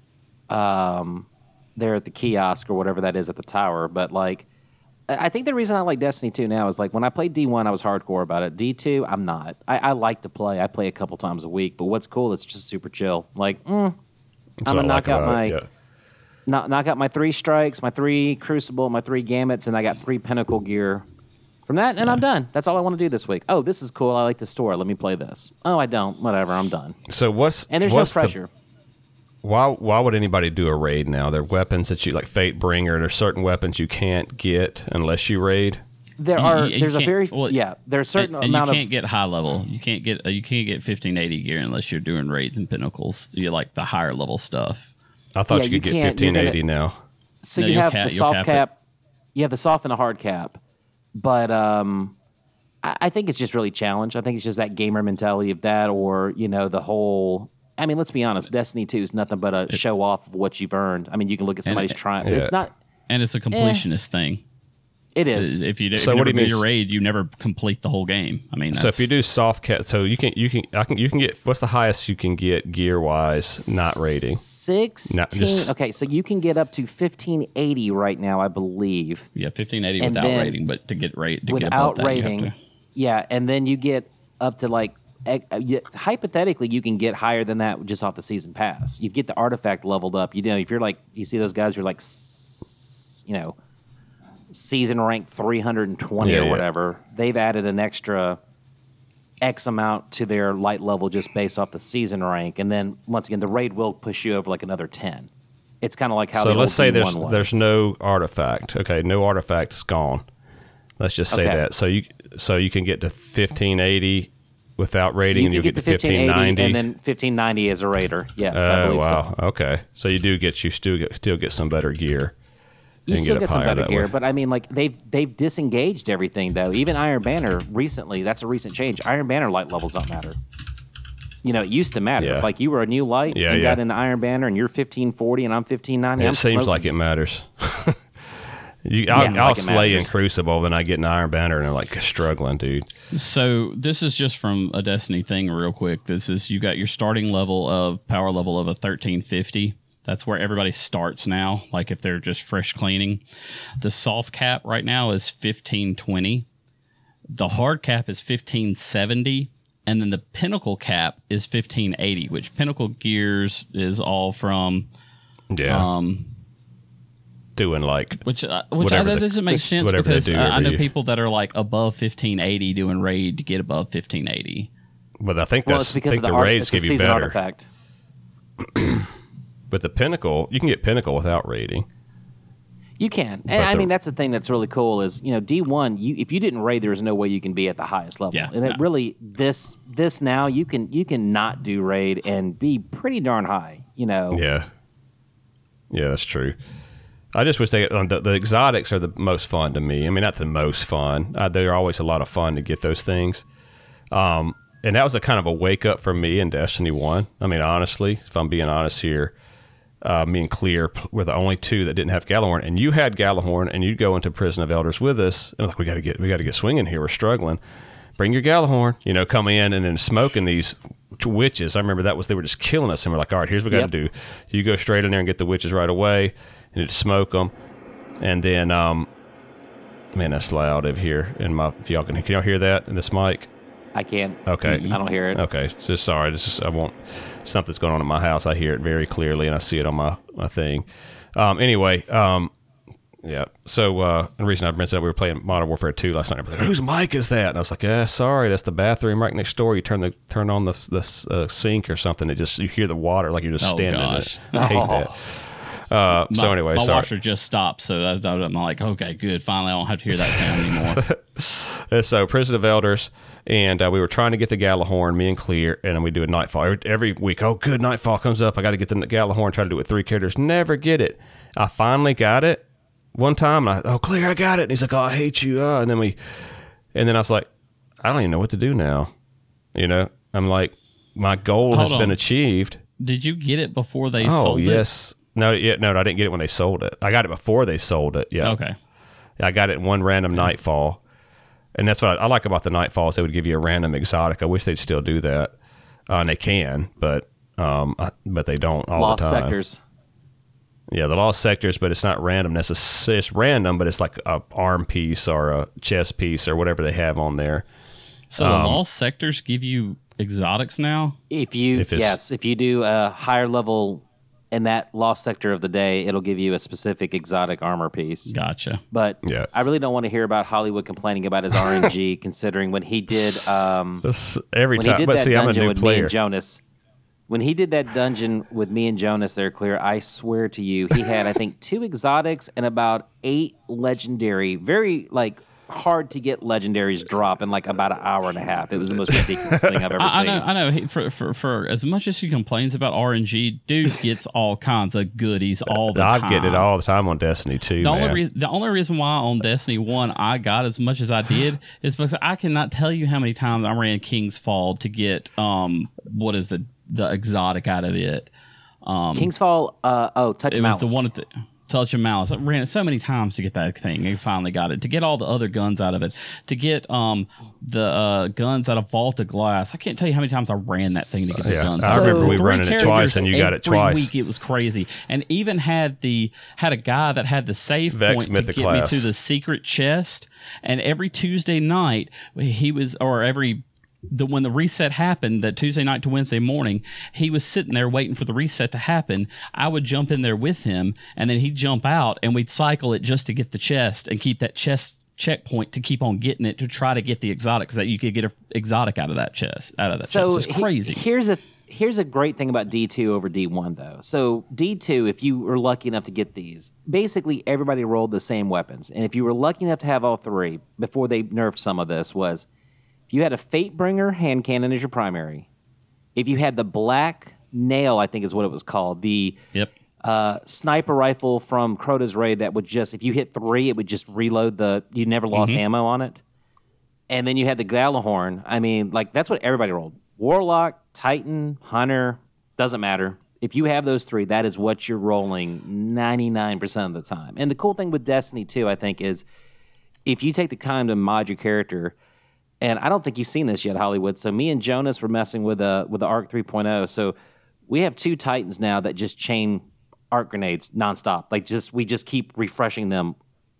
um, there at the kiosk or whatever that is at the tower. But like, I think the reason I like Destiny two now is like when I played D one, I was hardcore about it. D two, I'm not. I, I like to play. I play a couple times a week, but what's cool, it's just super chill. Like, mm, I'm gonna knock out my. It, yeah. Knock, knock out my three strikes, my three crucible, my three gamuts, and I got three pinnacle gear from that, and yeah. I'm done. That's all I want to do this week. Oh, this is cool. I like the store. Let me play this. Oh, I don't. Whatever. I'm done. So what's and there's what's no pressure. The, why why would anybody do a raid now? There are weapons that you like Fate Bringer. There's certain weapons you can't get unless you raid. There you, are. You, you there's a very well, yeah. There's a certain and, amount and you can't of, get high level. You can't get uh, you can't get fifteen eighty gear unless you're doing raids and pinnacles. You like the higher level stuff. I thought yeah, you could you get fifteen eighty gonna, now. So no, you have cap, the soft cap, cap, you have the soft and the hard cap, but um, I, I think it's just really challenged. I think it's just that gamer mentality of that, or you know, the whole. I mean, let's be honest. Destiny two is nothing but a show off of what you've earned. I mean, you can look at somebody's and, triumph. Yeah. It's not. And it's a completionist eh. thing. It is. If you, do, so if you what never do you do mean? your raid, you never complete the whole game. I mean, that's, so if you do soft cap, so you can you can I can you can get what's the highest you can get gear wise, not raiding sixteen. Not just, okay, so you can get up to fifteen eighty right now, I believe. Yeah, fifteen eighty and without then, rating, but to get rate to without get above that, rating, you have to, yeah, and then you get up to like. Hypothetically, you can get higher than that just off the season pass. You get the artifact leveled up. You know, if you're like, you see those guys who are like, you know, season rank three hundred twenty yeah, or yeah. whatever, they've added an extra X amount to their light level just based off the season rank. And then once again, the raid will push you over like another ten. It's kind of like how so the let's old say D one there's was. there's no artifact. Okay, no artifact is gone. Let's just say Okay. that. So you so you can get to fifteen eighty without rating, You and can you'll get get to to fifteen ninety, and then fifteen ninety as a raider. Yes, I Oh believe wow, so. okay. So you do get you still get still get some better gear. You and still get get up some higher better that gear, way. but I mean, like they've they've disengaged everything though. Even Iron Banner recently, that's a recent change. Iron Banner light levels don't matter. You know, it used to matter. Yeah. If like you were a new light Yeah, and yeah. got into Iron Banner and you're fifteen forty and I'm fifteen ninety, It I'm seems smoking. like it matters. you, I'll, Yeah, I'll like it slay in matters. Crucible, then I get an Iron Banner, and I'm like struggling, dude. So this is just from a Destiny thing, real quick. This is you got your starting level of power level of a thirteen fifty. That's where everybody starts now. Like if they're just fresh cleaning, the soft cap right now is fifteen twenty. The hard cap is fifteen seventy, and then the pinnacle cap is fifteen eighty. Which pinnacle gears is all from. Yeah. Um, Doing like Which uh, which Whatever uh, that the- doesn't make this- sense whatever they because do uh, I every know year. people that are like above fifteen eighty doing raid to get above fifteen eighty. But I think well, that's it's because I of think the, the, art, raids it's a give you season better. artifact. But the pinnacle, you can get pinnacle without raiding. You can, and But I the- mean that's the thing that's really cool is you know D one. You if you didn't raid, there is no way you can be at the highest level. Yeah, and it no. really this this now you can you can not do raid and be pretty darn high. You know. Yeah. Yeah, that's true. I just wish they um, the, the exotics are the most fun to me. I mean, not the most fun. Uh, they're always a lot of fun to get those things. Um, and that was a kind of a wake up for me in Destiny one. I mean, honestly, if I'm being honest here, uh, me and Clear p- were the only two that didn't have Gallahorn, and you had Gallahorn, and you'd go into Prison of Elders with us, and I'm like, we got to get we got to get swinging here. We're struggling. Bring your Gallahorn, you know, come in and then smoking these witches. I remember that was they were just killing us, and we're like, all right, here's what we got to Yep. do. You go straight in there and get the witches right away, and just smoke them, and then, um, man, that's loud over here. In my, if y'all can, can y'all hear that in this mic? I can't. Okay. I don't hear it. Okay, so sorry. This is I want something's going on in my house. I hear it very clearly, and I see it on my my thing. Um, anyway, um, yeah. So uh, the reason I mentioned that we were playing Modern Warfare two last night. I was like, "Whose mic is that?" And I was like, "Yeah, sorry, that's the bathroom right next door. You turn the turn on the the uh, sink or something. It just you hear the water like you're just Oh, standing gosh. in it. I hate Oh. that." Uh, so My- anyway, my sorry. washer just stopped, so I thought I'm like, okay, good. Finally, I don't have to hear that sound anymore. Uh, so Prison of Elders, and uh, we were trying to get the Gallahorn, me and Clear, and then we do a Nightfall every, every week. Oh, good, Nightfall comes up. I got to get the Gallahorn. Try to do it with three characters. Never get it. I finally got it one time. And I oh, Clear, I got it. And he's like, oh, I hate you. Uh, and then we, and then I was like, I don't even know what to do now. You know, I'm like, my goal Hold has on. been achieved. Did you get it before they Oh sold it? yes, No, yeah, no, I didn't get it when they sold it. I got it before they sold it. Yeah. Okay. I got it in one random Nightfall. And that's what I, I like about the Nightfalls. They would give you a random exotic. I wish they'd still do that. Uh, and they can, but um, I, but they don't all Lost the time. Sectors. Yeah, the Lost Sectors, but it's not random necessarily. It's random, but it's like a arm piece or a chest piece or whatever they have on there. So um, the Lost Sectors give you exotics now? If you If it's- yes, if you do a higher level in that Lost Sector of the day, it'll give you a specific exotic armor piece. Gotcha. But Yeah. I really don't want to hear about Hollywood complaining about his R N G, considering when he did um, This, every when he time, did but that see, I'm a dungeon new with me player. and Jonas. When he did that dungeon with me and Jonas there, Clear, I swear to you, he had I think two exotics and about eight legendary, very like hard to get legendaries drop in like about an hour and a half. It was the most ridiculous thing I've ever I, I seen. know, I know. He, for, for for as much as he complains about R N G, dude gets all kinds of goodies all the I time. get it all the time on Destiny too, The man. only, reason, the only reason why on Destiny one I got as much as I did is because I cannot tell you how many times I ran King's Fall to get um what is the the exotic out of it. Um, King's Fall, uh, oh, Touch it of was Malice. the one at the Touch of Malice. I ran it so many times to get that thing. I finally got it. To get all the other guns out of it. To get um the uh, guns out of Vault of Glass. I can't tell you how many times I ran that thing to get the Yeah, guns. I out. remember we Three ran it characters twice and you got it every twice. Week, it was crazy. And even had the had a guy that had the save Vex point to Mythic get class. me to the secret chest. And every Tuesday night he was, or every the when the reset happened, that Tuesday night to Wednesday morning, he was sitting there waiting for the reset to happen. I would jump in there with him, and then he'd jump out, and we'd cycle it just to get the chest and keep that chest checkpoint to keep on getting it to try to get the exotic, because that you could get an exotic out of that chest, out of that So chest. It's he- crazy. here's a here's a great thing about D two over D one though. So D two, if you were lucky enough to get these, basically everybody rolled the same weapons, and if you were lucky enough to have all three before they nerfed some of this, was if you had a Fatebringer hand cannon as your primary, if you had the Black Nail, I think is what it was called, the Yep. uh, sniper rifle from Crota's Raid that would just, if you hit three, it would just reload the, you never lost Mm-hmm. ammo on it. And then you had the Galahorn. I mean, like, that's what everybody rolled. Warlock, Titan, Hunter, doesn't matter. If you have those three, that is what you're rolling ninety-nine percent of the time. And the cool thing with Destiny two, I think, is if you take the time to mod your character, and I don't think you've seen this yet, Hollywood. So me and Jonas were messing with uh, with the Arc three point oh. So we have two Titans now that just chain arc grenades nonstop. Like just we just keep refreshing them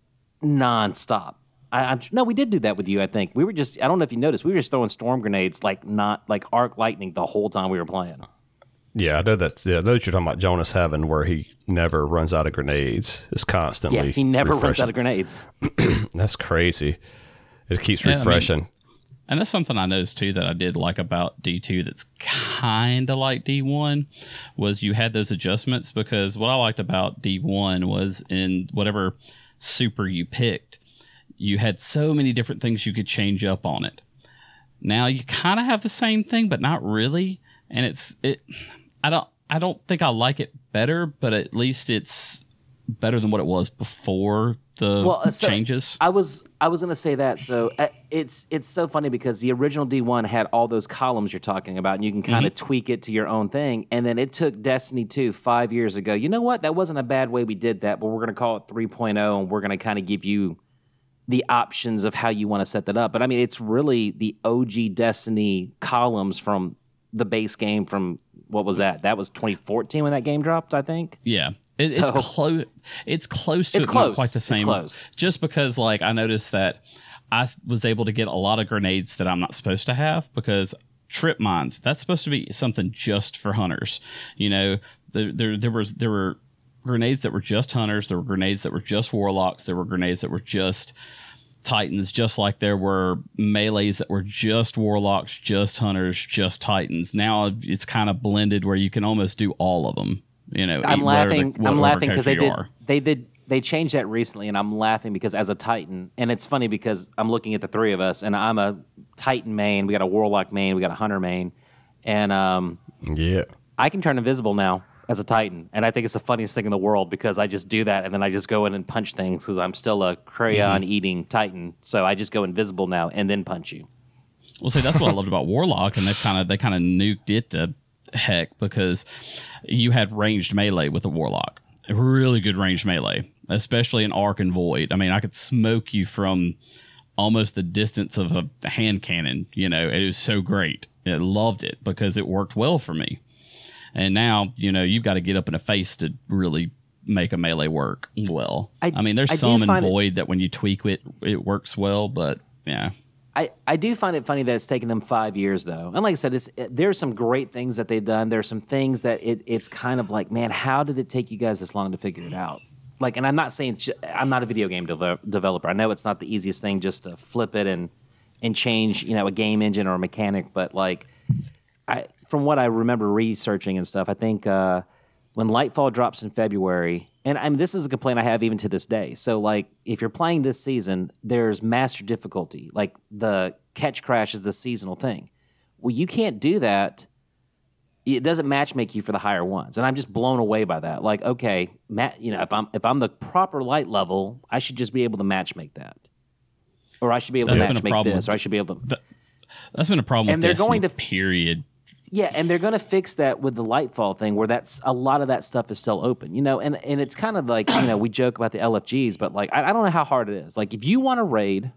nonstop. I, I'm no, we did do that with you. I think we were just. I don't know if you noticed. We were just throwing storm grenades like not like arc lightning the whole time we were playing. Yeah, I know that. Yeah, I know that you're talking about Jonas Heaven, where he never runs out of grenades. It's constantly. Yeah, he never runs refreshing. out of grenades. That's crazy. It keeps Yeah, I mean- refreshing. And that's something I noticed too that I did like about D two that's kind of like D one was you had those adjustments, because what I liked about D one was in whatever super you picked, you had so many different things you could change up on it. Now you kind of have the same thing, but not really. And it's it I don't I don't think I like it better, but at least it's better than what it was before the Well, uh, so changes. I was I was gonna say that. So uh, it's it's so funny because the original D one had all those columns you're talking about, and you can kind of Mm-hmm. tweak it to your own thing. And then it took Destiny two five years ago. You know what? That wasn't a bad way we did that, but we're gonna call it three point oh, and we're gonna kind of give you the options of how you want to set that up. But I mean, it's really the O G Destiny columns from the base game from what was that? That was twenty fourteen when that game dropped, I think. Yeah. It, So- it's close. It's close to It's it, but not close. quite the It's same. close. Just because, like, I noticed that I was able to get a lot of grenades that I'm not supposed to have, because trip mines, that's supposed to be something just for hunters. You know, there there, there was there were grenades that were just hunters. There were grenades that were just warlocks. There were grenades that were just Titans, just like there were melees that were just warlocks, just hunters, just Titans. Now it's kind of blended where you can almost do all of them. You know, I'm whatever the- laughing. I'm whatever laughing because they character you did. are. They did. They changed that recently, and I'm laughing because as a Titan, and it's funny because I'm looking at the three of us, and I'm a Titan main. We got a Warlock main. We got a Hunter main, and um, Yeah. I can turn invisible now as a Titan, and I think it's the funniest thing in the world because I just do that, and then I just go in and punch things because I'm still a crayon eating Titan. So I just go invisible now and then punch you. Well, see, that's what I loved about Warlock, and they kind of they kind of nuked it to heck because you had ranged melee with a Warlock. a really good range melee, especially in Arc and Void. I mean, I could smoke you from almost the distance of a hand cannon. You know, it was so great. I loved it because it worked well for me. And now, you know, you've got to get up in a face to really make a melee work well. I, I mean, there's I some in Void it, that when you tweak it, it works well, but yeah. I, I do find it funny that it's taken them five years, though. And like I said, it's, it, there's some great things that they've done. There's some things that it, it's kind of like, man, how did it take you guys this long to figure it out? Like, and I'm not saying, I'm not a video game de- developer. I know it's not the easiest thing just to flip it and and change, you know, a game engine or a mechanic, but like, I from what I remember researching and stuff, I think uh, when Lightfall drops in February, and I mean, this is a complaint I have even to this day. So, like, if you're playing this season, there's master difficulty. Like, the catch crash is the seasonal thing. Well, you can't do that. It doesn't match make you for the higher ones, and I'm just blown away by that. Like, okay, Matt, you know, if I'm if I'm the proper light level, I should just be able to match make that, or I should be able that's to match make this, or I should be able to. That, that's been a problem. And with they're going to period. Yeah, and they're going to fix that with the Lightfall thing, where that's a lot of that stuff is still open, you know. And and it's kind of like, you know, we joke about the L F Gs, but like I, I don't know how hard it is. Like, if you want to raid,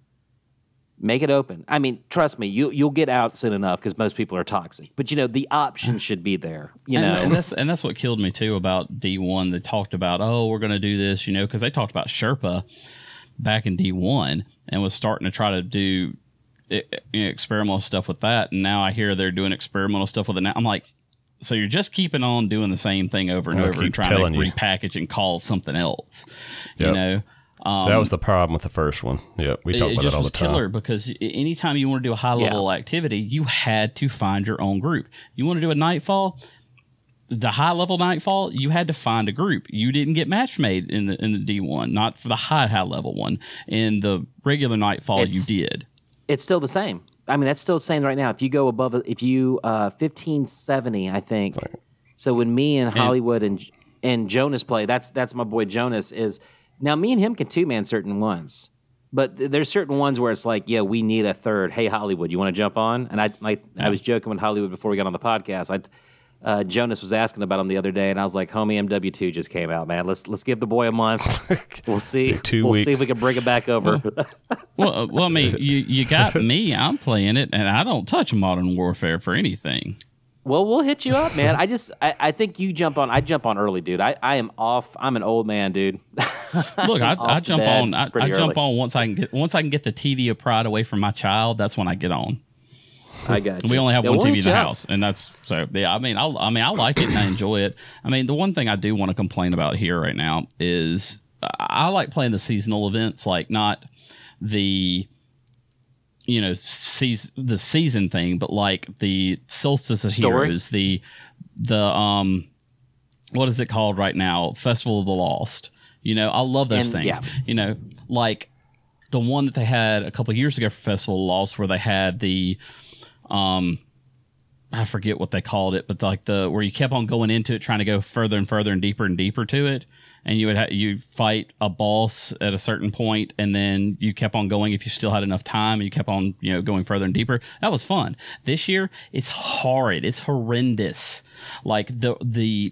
make it open. I mean, trust me, you you'll get out soon enough because most people are toxic. But you know, the option should be there. You know, and, and that's and that's what killed me too about D one. They talked about, oh, we're going to do this, you know, because they talked about Sherpa back in D one and was starting to try to do it, you know, experimental stuff with that. And now I hear they're doing experimental stuff with it. Now I'm like, so you're just keeping on doing the same thing over and I'll over and trying to you. repackage and call something else. Yep. You know. Um, that was the problem with the first one. Yeah, we talk it about just it all was the time. Killer because anytime you want to do a high level yeah. activity, you had to find your own group. You want to do a Nightfall, the high level Nightfall, you had to find a group. You didn't get match made in the in the D one, not for the high high level one. In the regular Nightfall, it's, you did. It's still the same. I mean, that's still the same right now. If you go above, if you uh, fifteen seventy, I think. Right. So when me and Hollywood and and Jonas play, that's that's my boy Jonas is. Now, me and him can two-man certain ones, but th- there's certain ones where it's like, yeah, we need a third. Hey, Hollywood, you want to jump on? And I I, yeah. I was joking with Hollywood before we got on the podcast. I uh, Jonas was asking about him the other day, and I was like, homie, M W two just came out, man. Let's let's give the boy a month. We'll see. Two we'll weeks. see if we can bring it back over. well, uh, well, I mean, you, you got me. I'm playing it, and I don't touch Modern Warfare for anything. Well, we'll hit you up, man. I just, I, I think you jump on. I jump on early, dude. I, I am off. I'm an old man, dude. Look, I, I jump on. I, I jump on once I can get once I can get the T V of pride away from my child. That's when I get on. I got you. We only have yeah, one we'll T V in the house, and that's so. Yeah, I mean, I, I mean, I like it and I enjoy it. I mean, the one thing I do want to complain about here right now is I like playing the seasonal events, like not the. You know, season, the season thing, but like the Solstice of Story? Heroes, the the um, what is it called right now? Festival of the Lost. You know, I love those and, things. Yeah. You know, like the one that they had a couple of years ago for Festival of the Lost, where they had the um, I forget what they called it, but like the where you kept on going into it, trying to go further and further and deeper and deeper to it. And you would ha- you fight a boss at a certain point, and then you kept on going if you still had enough time. And you kept on, you know, going further and deeper. That was fun. This year, it's horrid. It's horrendous. Like the the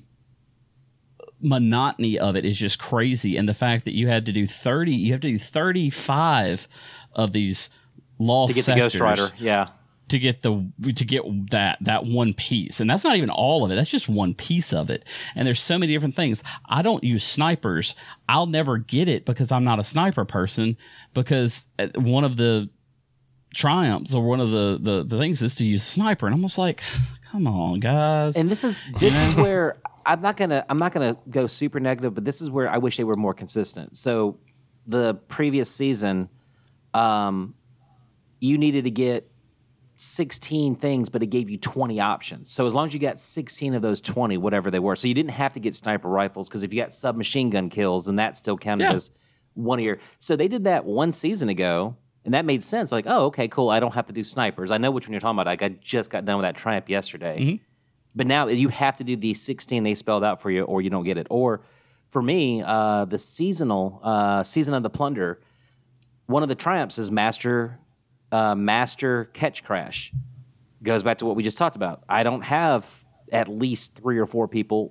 monotony of it is just crazy, and the fact that you had to do thirty, you have to do thirty-five of these lost to get sectors. the Ghost Rider. Yeah. To get the to get that that one piece, and that's not even all of it. That's just one piece of it. And there's so many different things. I don't use snipers. I'll never get it because I'm not a sniper person. Because one of the triumphs or one of the the, the things is to use sniper, and I'm almost like, come on, guys. And this is this is where I'm not gonna I'm not gonna go super negative, but this is where I wish they were more consistent. So the previous season, um, you needed to get sixteen things, but it gave you twenty options. So as long as you got sixteen of those twenty, whatever they were, so you didn't have to get sniper rifles, because if you got submachine gun kills, then that still counted yeah. as one of your. So they did that one season ago, and that made sense. Like, oh, okay, cool. I don't have to do snipers. I know which one you're talking about. Like, I just got done with that Triumph yesterday. Mm-hmm. But now you have to do the sixteen they spelled out for you, or you don't get it. Or for me, uh, the seasonal uh, season of the plunder, one of the triumphs is master. Uh, master catch crash. Goes back to what we just talked about. I don't have at least three or four people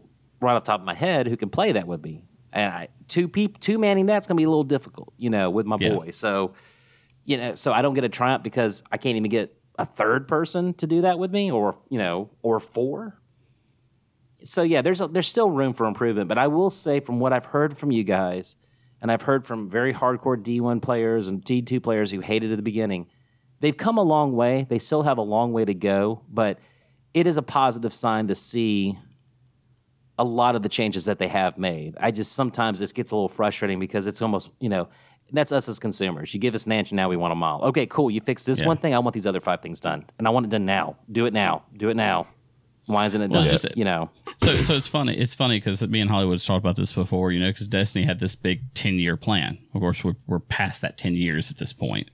right off the top of my head who can play that with me. And I, two people, two manning that's going to be a little difficult, you know, with my Yeah. boy. So, you know, so I don't get a triumph because I can't even get a third person to do that with me, or you know, or four. So yeah, there's a, there's still room for improvement. But I will say, from what I've heard from you guys, and I've heard from very hardcore D one players and D two players who hated it at the beginning, they've come a long way. They still have a long way to go, but it is a positive sign to see a lot of the changes that they have made. I just sometimes this gets a little frustrating because it's almost, you know, that's us as consumers. You give us an inch and now we want a mile. Okay, cool. You fix this Yeah. one thing. I want these other five things done. And I want it done now. Do it now. Do it now. Why isn't it Well, done? just- you know, So, so it's funny. It's funny because me and Hollywood talked about this before, you know, because Destiny had this big ten-year plan. Of course, we're, we're past that ten years at this point.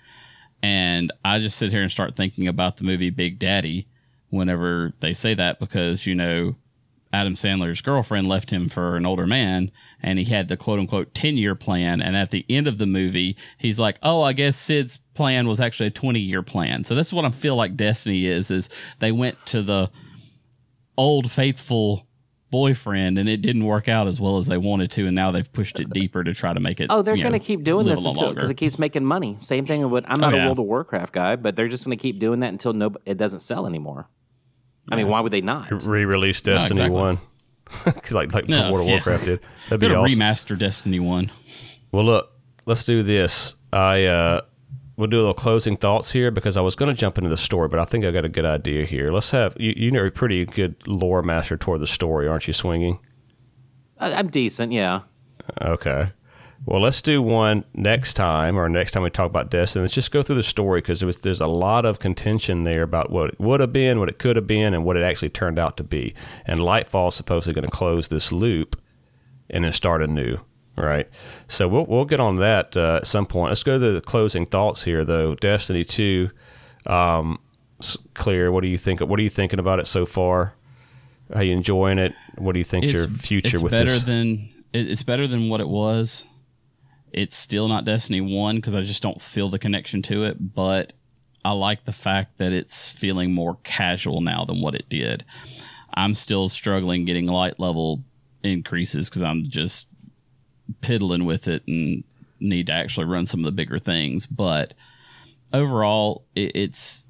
And I just sit here and start thinking about the movie Big Daddy whenever they say that because, you know, Adam Sandler's girlfriend left him for an older man, and he had the quote-unquote ten-year plan. And at the end of the movie, he's like, oh, I guess Sid's plan was actually a twenty-year plan. So that's what I feel like Destiny is, is they went to the old faithful boyfriend, and it didn't work out as well as they wanted to, and now they've pushed it deeper to try to make it. oh, they're you going to know, keep doing live this a lot until longer. because it keeps making money. Same thing with I'm not Oh, a yeah. World of Warcraft guy, but they're just going to keep doing that until no, it doesn't sell anymore. I mean, why would they not? Re-release Destiny exactly. one, like like No, World of yeah. Warcraft did. That'd be Go to awesome. remaster Destiny one. Well, look, let's do this. I uh, we'll do a little closing thoughts here because I was going to jump into the story, but I think I got a good idea here. Let's have you. You know, a pretty good lore master toward the story, aren't you, Swinging? I, I'm decent, yeah. Okay. Well, let's do one next time, or next time we talk about Destiny. Let's just go through the story because there was, there's a lot of contention there about what it would have been, what it could have been, and what it actually turned out to be. And Lightfall's supposedly going to close this loop and then start anew, right? So we'll we'll get on that uh, at some point. Let's go to the closing thoughts here, though. Destiny two, um, s- Clear. What do you think? What are you thinking about it so far? How you enjoying it? What do you think your future it's with better this? than it, it's better than what it was. It's still not Destiny one because I just don't feel the connection to it, but I like the fact that it's feeling more casual now than what it did. I'm still struggling getting light level increases because I'm just piddling with it and need to actually run some of the bigger things, but overall it, it's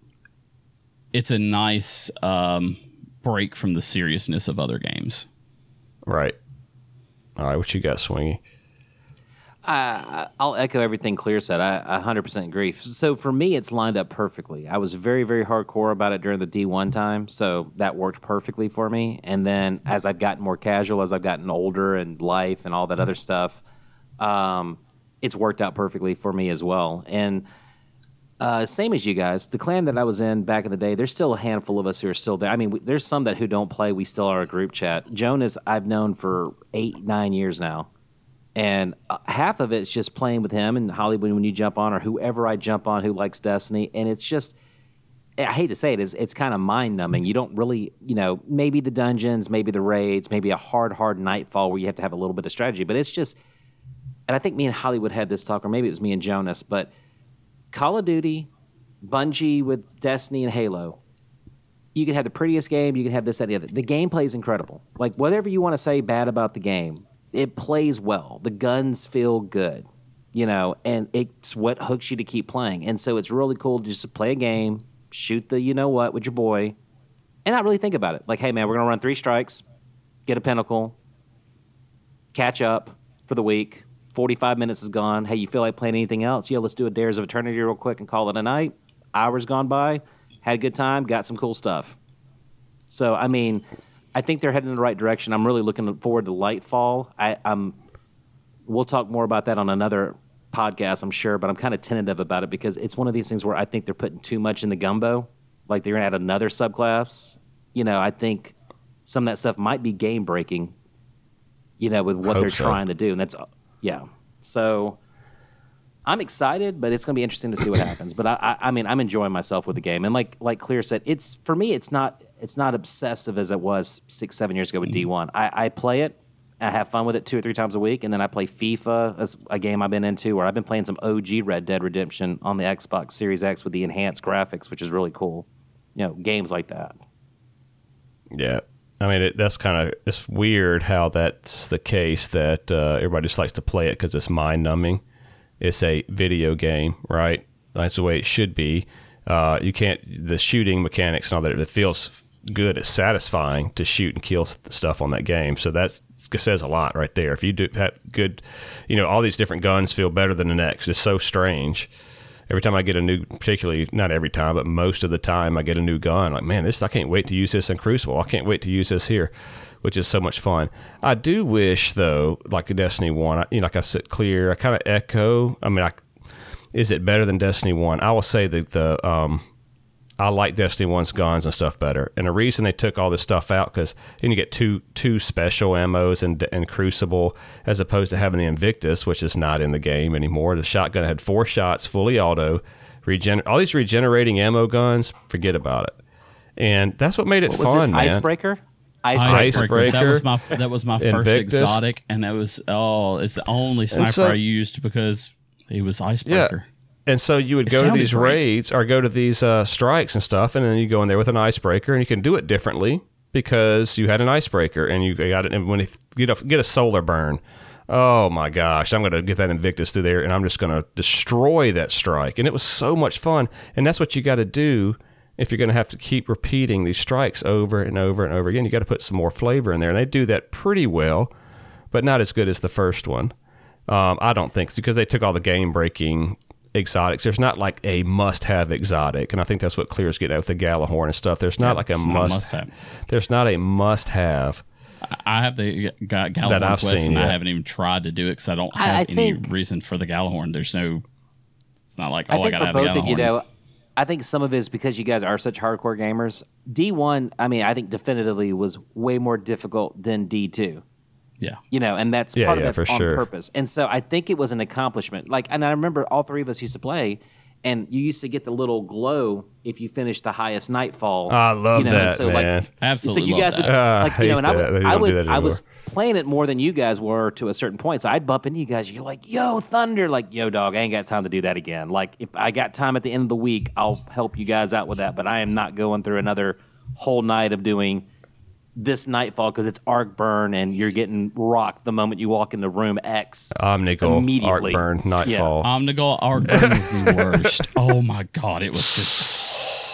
it's a nice um, break from the seriousness of other games. Right. All right. What you got, Swingy? I'll echo everything Clear said. I, I one hundred percent agree. So for me, it's lined up perfectly. I was very, very hardcore about it during the D one time, so that worked perfectly for me. And then as I've gotten more casual, as I've gotten older and life and all that other stuff, um, it's worked out perfectly for me as well. And uh, same as you guys, the clan that I was in back in the day, there's still a handful of us who are still there. I mean, we, there's some that who don't play. We still are a group chat. Jonas, I've known for eight, nine years now. And uh, half of it's just playing with him and Hollywood when you jump on, or whoever I jump on who likes Destiny. And it's just, I hate to say it, it's, it's kind of mind numbing. You don't really, you know, maybe the dungeons, maybe the raids, maybe a hard, hard nightfall where you have to have a little bit of strategy. But it's just, and I think me and Hollywood had this talk, or maybe it was me and Jonas, but Call of Duty, Bungie with Destiny and Halo, you can have the prettiest game, you can have this, that, and the other. The gameplay is incredible. Like, whatever you want to say bad about the game, it plays well. The guns feel good, you know, and it's what hooks you to keep playing. And so it's really cool just to play a game, shoot the you know what with your boy, and not really think about it. Like, hey, man, we're going to run three strikes, get a pinnacle, catch up for the week. forty-five minutes is gone. Hey, you feel like playing anything else? Yeah, let's do a Dares of Eternity real quick and call it a night. Hours gone by, had a good time, got some cool stuff. So, I mean, I think they're heading in the right direction. I'm really looking forward to Lightfall. I, I'm. We'll talk more about that on another podcast, I'm sure, but I'm kind of tentative about it because it's one of these things where I think they're putting too much in the gumbo. Like they're going to add another subclass. You know, I think some of that stuff might be game breaking, you know, with what Hope they're so. trying to do. And that's, yeah. So I'm excited, but it's going to be interesting to see what happens. But I, I, I mean, I'm enjoying myself with the game. And like like Clear said, it's for me, it's not it's not obsessive as it was six, seven years ago with D one. I, I play it. I have fun with it two or three times a week, and then I play FIFA. That's a game I've been into, where I've been playing some O G Red Dead Redemption on the Xbox Series X with the enhanced graphics, which is really cool. You know, games like that. Yeah. I mean, it, that's kind of it's weird how that's the case that uh, everybody just likes to play it because it's mind numbing. It's a video game, right? That's the way it should be. Uh, you can't the shooting mechanics and all that. It feels good. It's satisfying to shoot and kill stuff on that game. So that's says a lot right there. If you do have good, you know, all these different guns feel better than the next. It's so strange. Every time I get a new, particularly not every time, but most of the time I get a new gun, like, man, this I can't wait to use this in Crucible. I can't wait to use this here, which is so much fun. I do wish, though, like a Destiny one, I, you know, like I said, clear. I kind of echo. I mean, I, is it better than Destiny one? I will say that the um, I like Destiny one's guns and stuff better. And the reason they took all this stuff out, because then you get two two special ammos in, in Crucible, as opposed to having the Invictus, which is not in the game anymore. The shotgun had four shots, fully auto. Regen- all these regenerating ammo guns, forget about it. And that's what made it What was fun, it? man. Icebreaker? Icebreaker. That was my that was my first Invictus. exotic, and that was oh, it's the only sniper so- I used because he was Icebreaker. And so you would It go to sounded these great. raids or go to these uh, strikes and stuff, and then you go in there with an icebreaker, and you can do it differently because you had an icebreaker, and you got it. And when you get a, get a solar burn, oh my gosh, I'm going to get that Invictus through there, and I'm just going to destroy that strike. And it was so much fun, and that's what you got to do if you're going to have to keep repeating these strikes over and over and over again. You got to put some more flavor in there, and they do that pretty well, but not as good as the first one. Um, I don't think, because they took all the game breaking exotics. There's not like a must-have exotic, and I think that's what Clear's getting at with the Galahorn and stuff. There's not Yeah, like a it's not a must. must-have. There's not a must-have. I have the Ga- That Galahorn I've quest, seen, and I yeah. haven't even tried to do it because I don't I- have I any think- reason for the Galahorn. There's no. It's not like oh, I I, think gotta for have both a of you, Galahorn. though, I think some of it is because you guys are such hardcore gamers. D one, I mean, I think definitively was way more difficult than D two. Yeah. You know, and that's Yeah, part yeah, of it for on sure. purpose. And so I think it was an accomplishment. Like, and I remember all three of us used to play, and you used to get the little glow if you finished the highest nightfall. I love you know, and that, so man. Like, Absolutely So you love guys that. would, Ah, I like, you know, hate and I that. would, They I don't do would, that I was anymore. playing it more than you guys were to a certain point. So I'd bump into you guys. You're like, "Yo, Thunder!" Like, "Yo, dog, I ain't got time to do that again." Like, if I got time at the end of the week, I'll help you guys out with that. But I am not going through another whole night of doing this nightfall because it's arc burn and you're getting rocked the moment you walk into room X. Omnigul, Immediately. Arcburn, Nightfall. Omnigul Arcburn was the worst. Oh my god, it was just.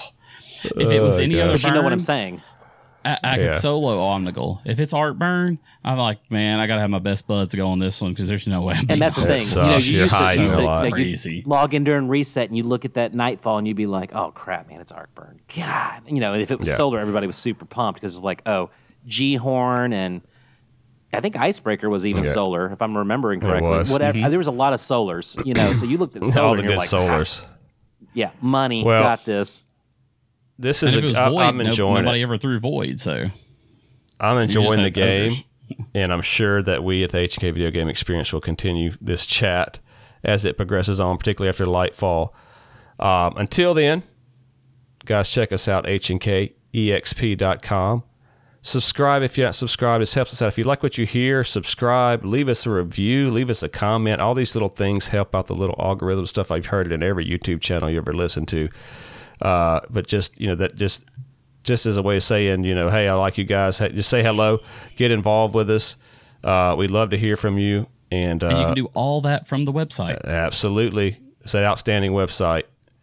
If it was Oh, any gosh. other But burn, you know what I'm saying? I, I Yeah. could solo Omnigul. If it's Arcburn, I'm like, man, I gotta have my best buds to go on this one because there's no way. I'm And beating that's the Arcburn. thing. sucks. You know, you You're used to, you hiding used to a lot. like, you'd Crazy. log in during reset and you look at that nightfall and you'd be like, "Oh crap, man, it's Arcburn." God, you know, if it was Yeah. solar, everybody was super pumped because it's like, oh, G Horn and I think Icebreaker was even Yeah. solar, if I'm remembering correctly. was. Whatever, there was a lot of solars, you know. So you looked at solar, All the and you're good like, solars. "Ah, yeah, money, Well, got this." This And is if a, it was I, void, I'm no- enjoying nobody it. ever threw void. So I'm enjoying the had game, ogres. and I'm sure that we at the H and K Video Game Experience will continue this chat as it progresses on, particularly after Lightfall. Um, until then, guys, check us out, H and K E X P dot com. Subscribe if you're not subscribed. This helps us out. If you like what you hear, subscribe, leave us a review, leave us a comment. All these little things help out the little algorithm stuff. I've heard it in every YouTube channel you ever listen to. Uh, but just, you know, that just just as a way of saying, you know, hey, I like you guys. Hey, just say hello, get involved with us. Uh, we'd love to hear from you. And, uh, and you can do all that from the website. absolutely. It's an outstanding website.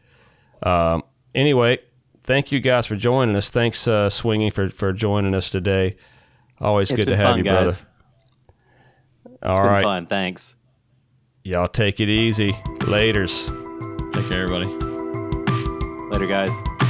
Um, anyway, thank you guys for joining us. Thanks, uh, Swingy, for, for joining us today. Always It's good been to have fun, you, guys. brother. It's All been right. fun. Thanks. Y'all take it easy. Laters. Take care, everybody. Later, guys.